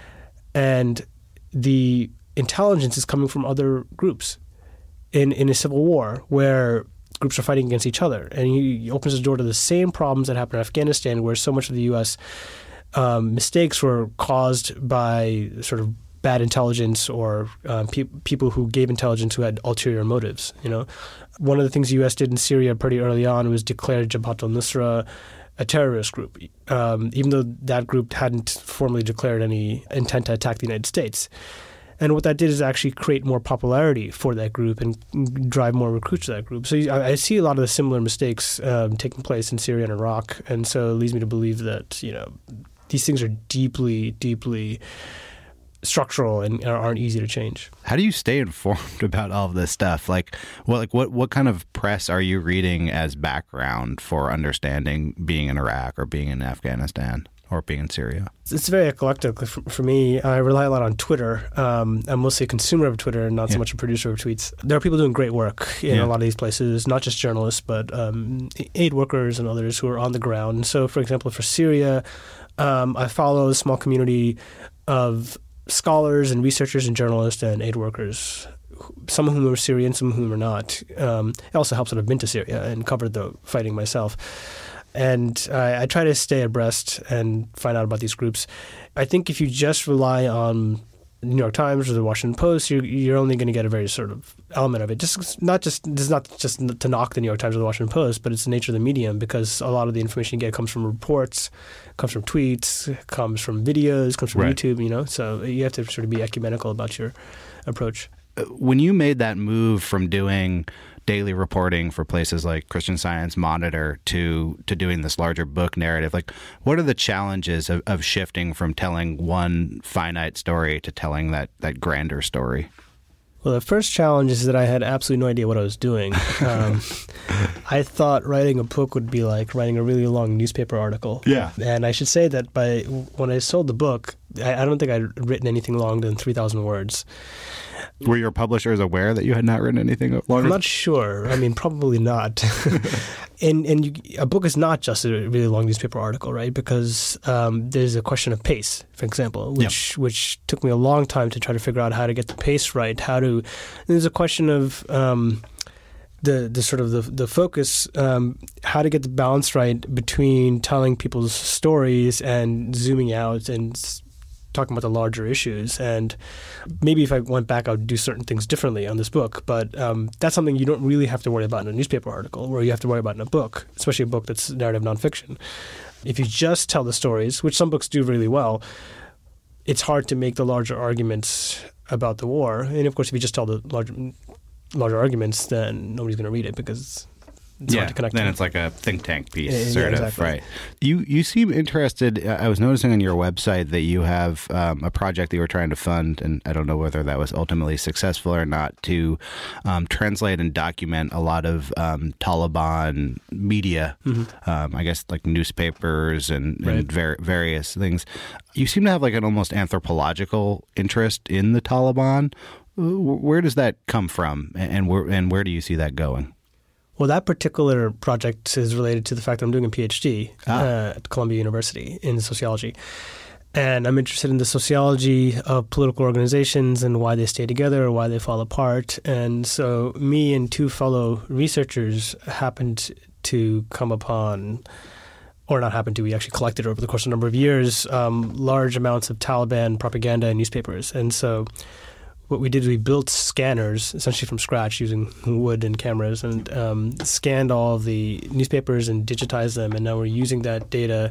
and the intelligence is coming from other groups in, in a civil war where groups are fighting against each other. And he, he opens the door to the same problems that happened in Afghanistan, where so much of the U S um, mistakes were caused by sort of bad intelligence or um, pe- people who gave intelligence who had ulterior motives. You know, one of the things the U S did in Syria pretty early on was declare Jabhat al-Nusra a terrorist group, um, even though that group hadn't formally declared any intent to attack the United States. And what that did is actually create more popularity for that group and drive more recruits to that group. So I, I see a lot of the similar mistakes um, taking place in Syria and Iraq, and so it leads me to believe that, you know, these things are deeply, deeply structural and aren't easy to change. How do you stay informed about all of this stuff? Like, well, like what what kind of press are you reading as background for understanding being in Iraq or being in Afghanistan? or being in Syria? It's very eclectic for, for me. I rely a lot on Twitter. Um, I'm mostly a consumer of Twitter and not Yeah. so much a producer of tweets. There are people doing great work in Yeah. a lot of these places, not just journalists, but um, aid workers and others who are on the ground. So, for example, for Syria, um, I follow a small community of scholars and researchers and journalists and aid workers, some of whom are Syrian, some of whom are not. Um, it also helps that I've been to Syria and covered the fighting myself. And uh, I try to stay abreast and find out about these groups. I think if you just rely on the New York Times or the Washington Post, you're, you're only going to get a very sort of element of it. Just not just this is not just to knock the New York Times or the Washington Post, but it's the nature of the medium, because a lot of the information you get comes from reports, comes from tweets, comes from videos, comes from Right. YouTube. You know, so you have to sort of be ecumenical about your approach. When you made that move from doing daily reporting for places like Christian Science Monitor to to doing this larger book narrative, like what are the challenges of, of shifting from telling one finite story to telling that, that grander story? Well, the first challenge is that I had absolutely no idea what I was doing. Um, I thought writing a book would be like writing a really long newspaper article. Yeah. And I should say that by when I sold the book, I, I don't think I'd written anything longer than three thousand words. Were your publishers aware that you had not written anything longer? I'm not sure. I mean, probably not. and and you, a book is not just a really long newspaper article, right? Because um, there's a question of pace, for example, which which took me a long time to try to figure out how to get the pace right. How to there's a question of um, the the sort of the the focus, um, how to get the balance right between telling people's stories and zooming out and talking about the larger issues. And maybe if I went back, I would do certain things differently on this book. But um, that's something you don't really have to worry about in a newspaper article, where you have to worry about in a book, especially a book that's narrative nonfiction. If you just tell the stories, which some books do really well, it's hard to make the larger arguments about the war. And of course, if you just tell the larger, larger arguments, then nobody's going to read it because it's yeah, hard to connect then to. it's like a think tank piece, Yeah, yeah, sort of, exactly. right? You you seem interested. I was noticing on your website that you have um, a project that you were trying to fund, and I don't know whether that was ultimately successful or not, to um, translate and document a lot of um, Taliban media, mm-hmm. um, I guess like newspapers and, Right. and ver- various things. You seem to have like an almost anthropological interest in the Taliban. Where does that come from, and where and where do you see that going? Well, that particular project is related to the fact that I'm doing a PhD Ah. uh, at Columbia University in sociology. And I'm interested in the sociology of political organizations and why they stay together or why they fall apart. And so me and two fellow researchers happened to come upon, or not happened to, we actually collected over the course of a number of years, um, large amounts of Taliban propaganda in newspapers. And so what we did is we built scanners essentially from scratch using wood and cameras, and um, scanned all of the newspapers and digitized them. And now we're using that data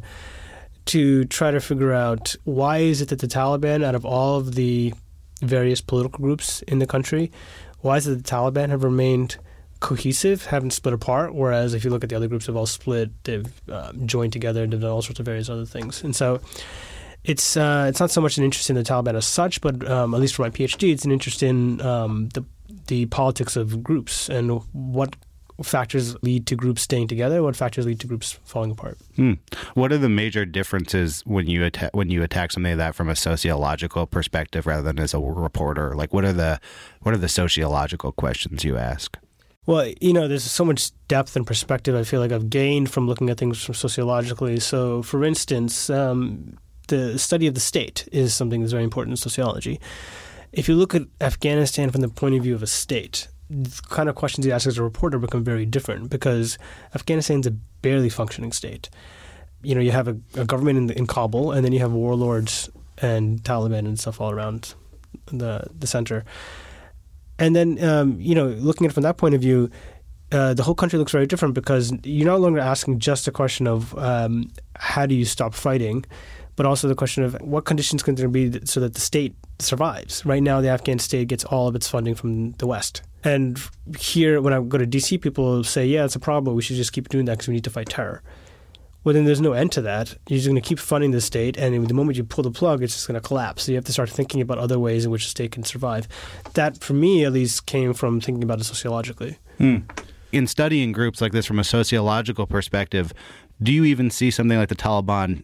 to try to figure out why is it that the Taliban, out of all of the various political groups in the country, why is it that the Taliban have remained cohesive, haven't split apart, whereas if you look at the other groups, they've all split, they've uh, joined together, they've done all sorts of various other things. And so It's uh, it's not so much an interest in the Taliban as such, but um, at least for my PhD, it's an interest in um, the the politics of groups and what factors lead to groups staying together, what factors lead to groups falling apart. Hmm. What are the major differences when you atta- when you attack something like that from a sociological perspective rather than as a reporter? Like, what are the what are the sociological questions you ask? Well, you know, there's so much depth and perspective I feel like I've gained from looking at things from sociologically. So, for instance, um, the study of the state is something that's very important in sociology. If you look at Afghanistan from the point of view of a state, the kind of questions you ask as a reporter become very different, because Afghanistan's a barely functioning state. You know, you have a, a government in, the, in Kabul, and then you have warlords and Taliban and stuff all around the the center. And then, um, you know, looking at it from that point of view, uh, the whole country looks very different, because you're no longer asking just a question of um, how do you stop fighting, but also the question of what conditions can there be so that the state survives. Right now, the Afghan state gets all of its funding from the West. And here, when I go to D C, people say, yeah, it's a problem. We should just keep doing that because we need to fight terror. Well, then there's no end to that. You're just going to keep funding the state, and the moment you pull the plug, it's just going to collapse. So you have to start thinking about other ways in which the state can survive. That, for me, at least, came from thinking about it sociologically. Hmm. In studying groups like this from a sociological perspective, do you even see something like the Taliban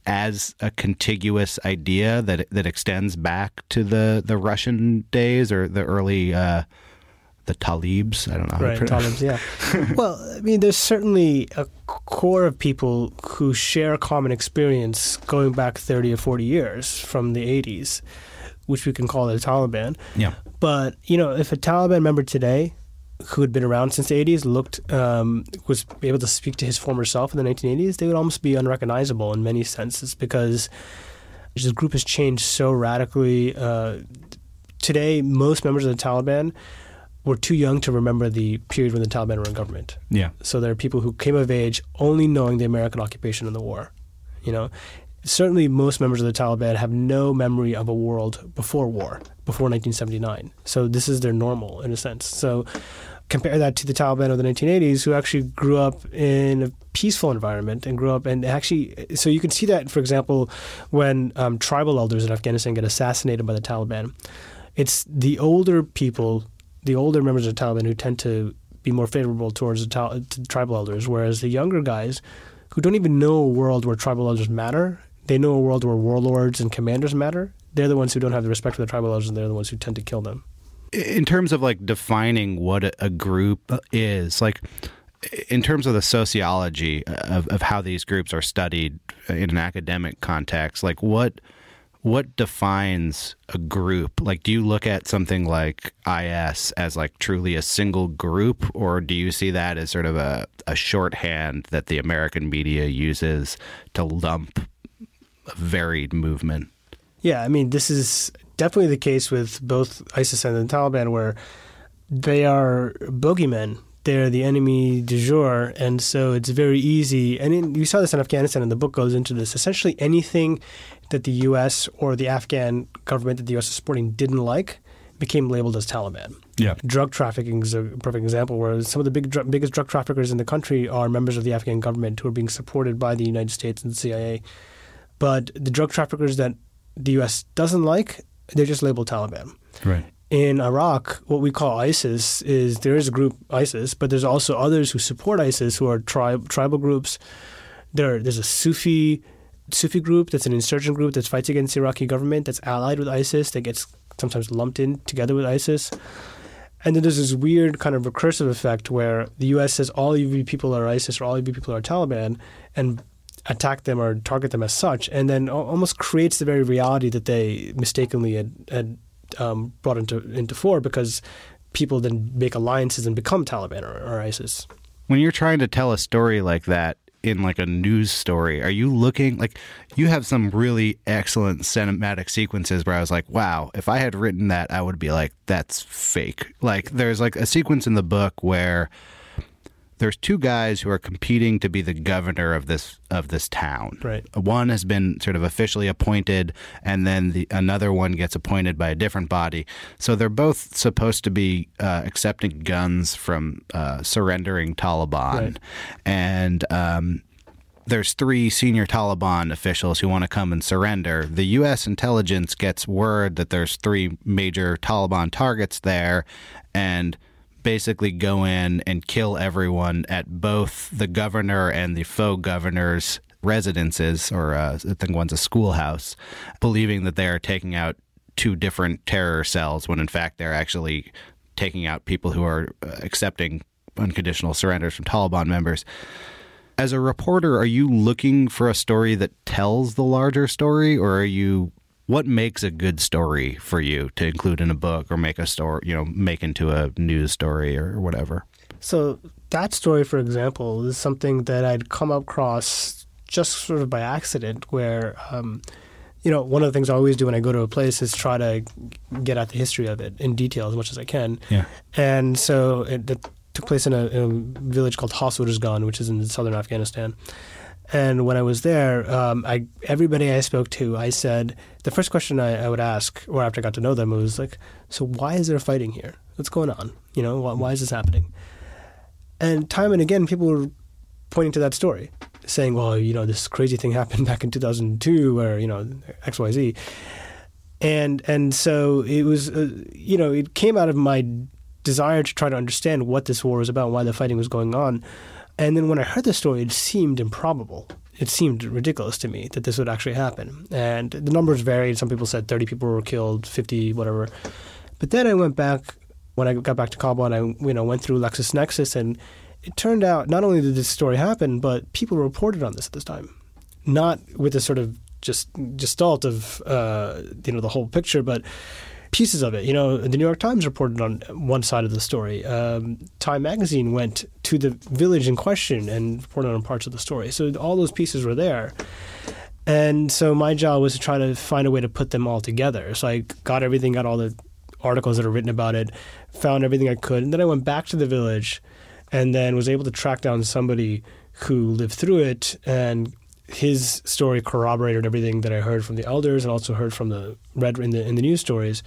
as a contiguous idea that that extends back to the, the Russian days or the early uh, the Talibs? I don't know. How right, to Talibs, yeah. Well, I mean, there's certainly a core of people who share a common experience going back thirty or forty years from the eighties, which we can call the Taliban. Yeah. But, you know, if a Taliban member today who had been around since the eighties looked um, was able to speak to his former self in the nineteen eighties, they would almost be unrecognizable in many senses because this group has changed so radically. Uh, today, most members of the Taliban were too young to remember the period when the Taliban were in government. Yeah. So there are people who came of age only knowing the American occupation and the war. You know, certainly most members of the Taliban have no memory of a world before war, before nineteen seventy-nine. So this is their normal in a sense. So compare that to the Taliban of the nineteen eighties who actually grew up in a peaceful environment and grew up and actually, so you can see that, for example, when um, tribal elders in Afghanistan get assassinated by the Taliban. It's the older people, the older members of the Taliban who tend to be more favorable towards the tal- to tribal elders, whereas the younger guys who don't even know a world where tribal elders matter, they know a world where warlords and commanders matter, they're the ones who don't have the respect for the tribal elders and they're the ones who tend to kill them. In terms of like defining what a group is, like in terms of the sociology of, of how these groups are studied in an academic context, like what what defines a group? Like, do you look at something like I S as like truly a single group, or do you see that as sort of a, a shorthand that the American media uses to lump a varied movement? Yeah, I mean, this is definitely the case with both ISIS and the Taliban, where they are bogeymen. They're the enemy du jour, and so it's very easy. And in, you saw this in Afghanistan, and the book goes into this. Essentially, anything that the U S or the Afghan government that the U S is supporting didn't like became labeled as Taliban. Yeah, drug trafficking is a perfect example, where some of the big, dr- biggest drug traffickers in the country are members of the Afghan government who are being supported by the United States and the C I A. But the drug traffickers that the U S doesn't like, they're just labeled Taliban. Right. In Iraq, what we call ISIS is there is a group ISIS, but there's also others who support ISIS who are tri- tribal groups. There, there's a Sufi Sufi group that's an insurgent group that fights against the Iraqi government that's allied with ISIS that gets sometimes lumped in together with ISIS. And then there's this weird kind of recursive effect where the U S says all of you people are ISIS or all of you people are Taliban and attack them or target them as such, and then almost creates the very reality that they mistakenly had, had um, brought into into fore because people then make alliances and become Taliban or, or ISIS. When you're trying to tell a story like that in like a news story, are you looking like you have some really excellent cinematic sequences where I was like, wow, if I had written that, I would be like, that's fake. Like there's like a sequence in the book where there's two guys who are competing to be the governor of this of this town. Right. One has been sort of officially appointed, and then the another one gets appointed by a different body. So they're both supposed to be uh, accepting guns from uh, surrendering Taliban. Right. And um, there's three senior Taliban officials who want to come and surrender. The U S intelligence gets word that there's three major Taliban targets there, and basically go in and kill everyone at both the governor and the faux governor's residences, or uh, I think one's a schoolhouse, believing that they are taking out two different terror cells when in fact they're actually taking out people who are uh, accepting unconditional surrenders from Taliban members. As a reporter, are you looking for a story that tells the larger story, or are you what makes a good story for you to include in a book or make a story, you know, make into a news story or whatever? So that story, for example, is something that I'd come across just sort of by accident where, um, you know, one of the things I always do when I go to a place is try to get at the history of it in detail as much as I can. Yeah. And so it, it took place in a, in a village called Khas Uruzgan, which is in southern Afghanistan. And when I was there, um, I everybody I spoke to, I said, the first question I, I would ask, or after I got to know them, it was like, so why is there fighting here? What's going on? You know, why, why is this happening? And time and again, people were pointing to that story, saying, well, you know, this crazy thing happened back in two thousand two or, you know, X Y Z. And, and so it was, uh, you know, it came out of my desire to try to understand what this war was about, why the fighting was going on. And then when I heard the story, it seemed improbable. it seemed ridiculous to me that this would actually happen. And the numbers varied. Some people said thirty people were killed, fifty, whatever. But then I went back, when I got back to Kabul, and I you know went through LexisNexis, and it turned out not only did this story happen, but people reported on this at this time. Not with a sort of just gestalt of uh, you know the whole picture, but pieces of it. You know, the New York Times reported on one side of the story. Um, Time Magazine went to the village in question and reported on parts of the story. So all those pieces were there. And so my job was to try to find a way to put them all together. So I got everything, got all the articles that are written about it, found everything I could. And then I went back to the village and then was able to track down somebody who lived through it, and his story corroborated everything that I heard from the elders and also heard from the read in the in the news stories.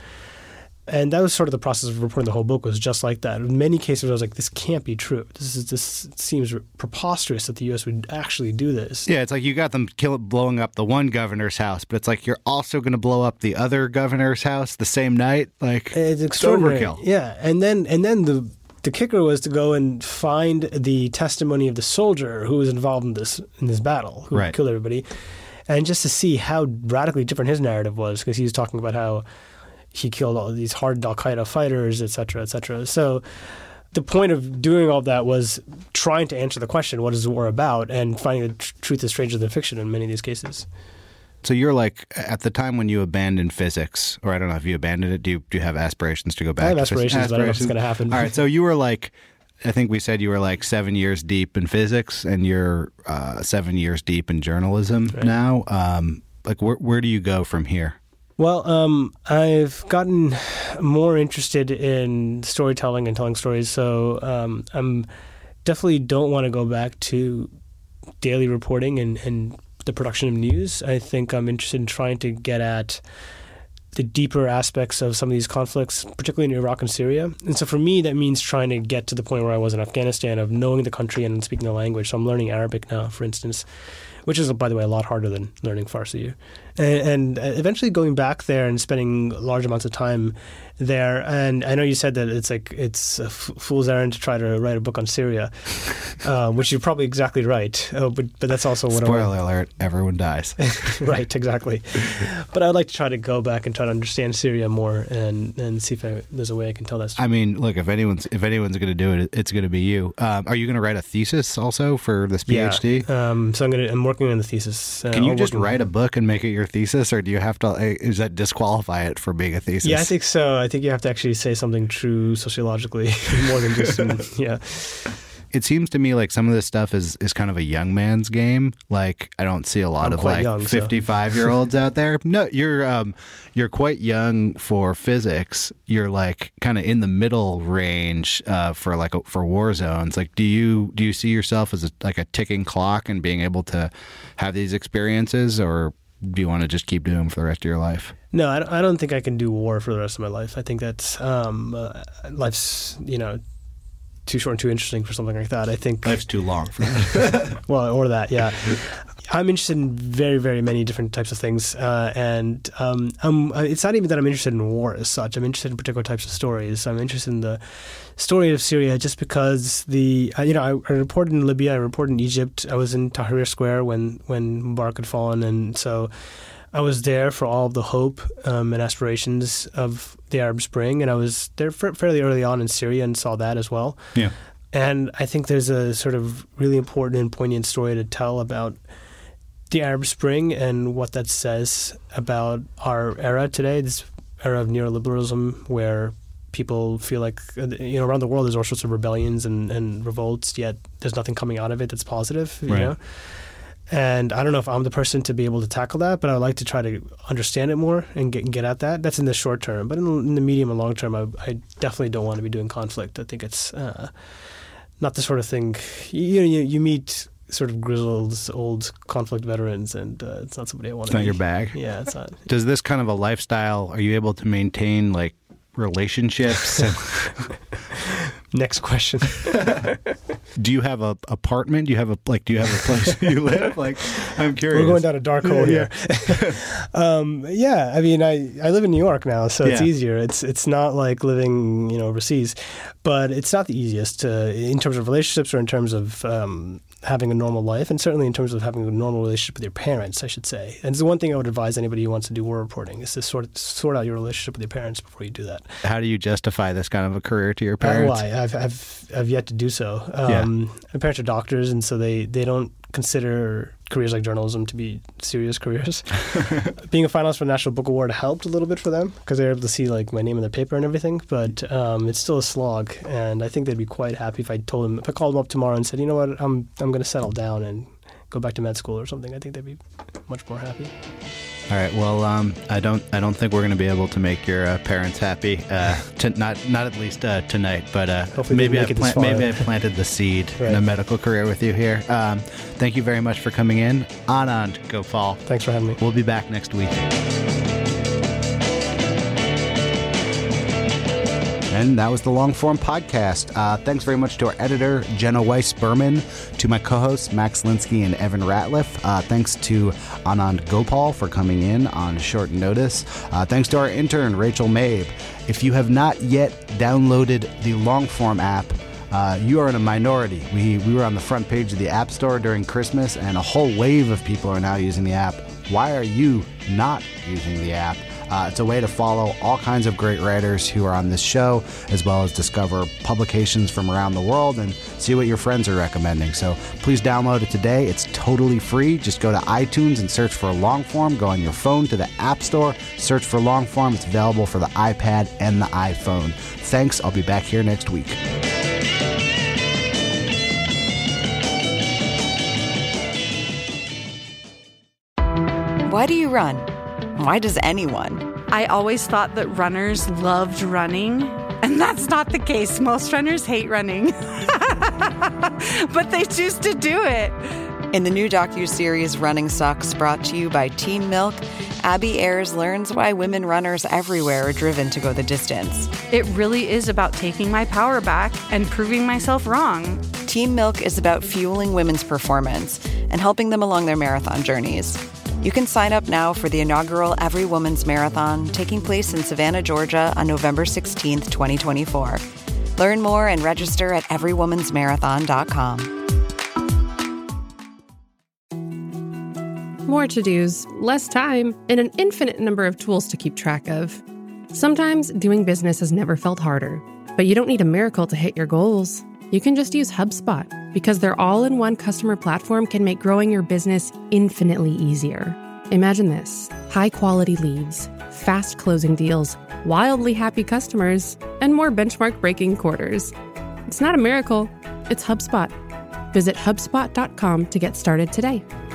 And that was sort of the process of reporting the whole book, was just like that. In many cases, I was like, this can't be true. This is this seems preposterous that the U S would actually do this. Yeah, it's like you got them kill, blowing up the one governor's house, but it's like you're also going to blow up the other governor's house the same night. Like, it's extraordinary. It's overkill. Yeah, and then and then the the kicker was to go and find the testimony of the soldier who was involved in this in this battle, who right. killed everybody, and just to see how radically different his narrative was, because he was talking about how he killed all these hardened Al-Qaeda fighters, et cetera, et cetera. So the point of doing all that was trying to answer the question, what is the war about, and finding the tr- truth is stranger than fiction in many of these cases. So you're like, at the time when you abandoned physics, or I don't know if you abandoned it, do you, do you have aspirations to go back? I have to aspirations, phys- but I don't know if it's going to happen. All right, so you were like, I think we said you were like seven years deep in physics, and you're uh, seven years deep in journalism right. now. Um, like, where, where do you go from here? Well, um, I've gotten more interested in storytelling and telling stories, so um, I'm definitely don't want to go back to daily reporting and, and the production of news. I think I'm interested in trying to get at the deeper aspects of some of these conflicts, particularly in Iraq and Syria. And so for me, that means trying to get to the point where I was in Afghanistan, of knowing the country and speaking the language. So I'm learning Arabic now, for instance, which is, by the way, a lot harder than learning Farsi. And, and eventually going back there and spending large amounts of time there. And I know you said that it's like it's a f- fool's errand to try to write a book on Syria, uh, which you're probably exactly right. Oh, but but that's also what Spoiler I alert, everyone dies. Right, exactly. But I'd like to try to go back and try to understand Syria more and, and see if I, there's a way I can tell that story. I mean, look, if anyone's if anyone's going to do it, it's going to be you. Um, are you going to write a thesis also for this PhD? Yeah. Um, so I'm going to. I'm working on the thesis. Uh, Can you I'm just working- write a book and make it your thesis, or do you have to? Does that disqualify it for being a thesis? Yeah, I think so. I think you have to actually say something true sociologically more than just um, yeah. It seems to me like some of this stuff is, is kind of a young man's game. Like, I don't see a lot I'm of quite like young, so. fifty-five year olds out there. No, you're um, you're quite young for physics. You're like kind of in the middle range uh, for like a, for war zones. Like, do you do you see yourself as a, like a ticking clock and being able to have these experiences, or do you want to just keep doing them for the rest of your life? No, I don't, I don't think I can do war for the rest of my life. I think that's um, uh, life's you know. too short and too interesting for something like that. I think life's too long for that. Well, or that, yeah. I'm interested in very, very many different types of things, uh, and um, I'm, it's not even that I'm interested in war as such. I'm interested in particular types of stories. I'm interested in the story of Syria just because the uh, you know I, I reported in Libya, I reported in Egypt. I was in Tahrir Square when when Mubarak had fallen, and so I was there for all of the hope um, and aspirations of the Arab Spring, and I was there f- fairly early on in Syria and saw that as well. Yeah. And I think there's a sort of really important and poignant story to tell about the Arab Spring and what that says about our era today, this era of neoliberalism where people feel like, you know, around the world there's all sorts of rebellions and, and revolts, yet there's nothing coming out of it that's positive, you right. know? And I don't know if I'm the person to be able to tackle that, but I would like to try to understand it more and get get at that. That's in the short term. But in, in the medium and long term, I, I definitely don't want to be doing conflict. I think it's uh, not the sort of thing, you know, you, you meet sort of grizzled old conflict veterans, and uh, it's not somebody I want it's to not be. your bag. Yeah, it's not. Does this kind of a lifestyle, are you able to maintain like relationships? Next question. Do you have a apartment? Do you have a like? Do you have a place you live? Like, I'm curious. We're going down a dark hole yeah, here. um, yeah, I mean, I, I live in New York now, so it's yeah. easier. It's it's not like living, you know, overseas, but it's not the easiest to, in terms of relationships or in terms of um, having a normal life, and certainly in terms of having a normal relationship with your parents, I should say. And it's the one thing I would advise anybody who wants to do war reporting is to sort sort out your relationship with your parents before you do that. How do you justify this kind of a career to your parents? Uh, well, I, I've, I've, I've yet to do so. Um, yeah. My parents are doctors, and so they, they don't consider careers like journalism to be serious careers. Being a finalist for the National Book Award helped a little bit for them because they were able to see like my name in the paper and everything, but um, it's still a slog, and I think they'd be quite happy if I told them, if I called them up tomorrow and said, you know what, I'm I'm going to settle down and go back to med school or something. I think they'd be much more happy. All right. Well, um, I don't. I don't think we're going to be able to make your uh, parents happy. Uh, to, not, not at least uh, tonight. But uh, maybe I plant, maybe I planted the seed right. in a medical career with you here. Um, thank you very much for coming in. Anand Gopal. Thanks for having me. We'll be back next week. And that was the Long Form Podcast. Uh, thanks very much to our editor, Jenna Weiss-Berman, to my co-hosts, Max Linsky and Evan Ratliff. Uh, thanks to Anand Gopal for coming in on short notice. Uh, thanks to our intern, Rachel Mabe. If you have not yet downloaded the Long Form app, uh, you are in a minority. We, we were on the front page of the App Store during Christmas, and a whole wave of people are now using the app. Why are you not using the app? Uh, it's a way to follow all kinds of great writers who are on this show, as well as discover publications from around the world and see what your friends are recommending. So please download it today. It's totally free. Just go to iTunes and search for Longform. Go on your phone to the App Store, search for Longform. It's available for the iPad and the iPhone. Thanks. I'll be back here next week. Why do you run? Why does anyone? I always thought that runners loved running, and that's not the case. Most runners hate running, but they choose to do it. In the new docuseries Running Sucks, brought to you by Team Milk, Abby Ayers learns why women runners everywhere are driven to go the distance. It really is about taking my power back and proving myself wrong. Team Milk is about fueling women's performance and helping them along their marathon journeys. You can sign up now for the inaugural Every Woman's Marathon taking place in Savannah, Georgia on November sixteenth, twenty twenty-four. Learn more and register at every woman's marathon dot com. More to-dos, less time, and an infinite number of tools to keep track of. Sometimes doing business has never felt harder, but you don't need a miracle to hit your goals. You can just use HubSpot, because their all-in-one customer platform can make growing your business infinitely easier. Imagine this: high-quality leads, fast closing deals, wildly happy customers, and more benchmark-breaking quarters. It's not a miracle, it's HubSpot. Visit HubSpot dot com to get started today.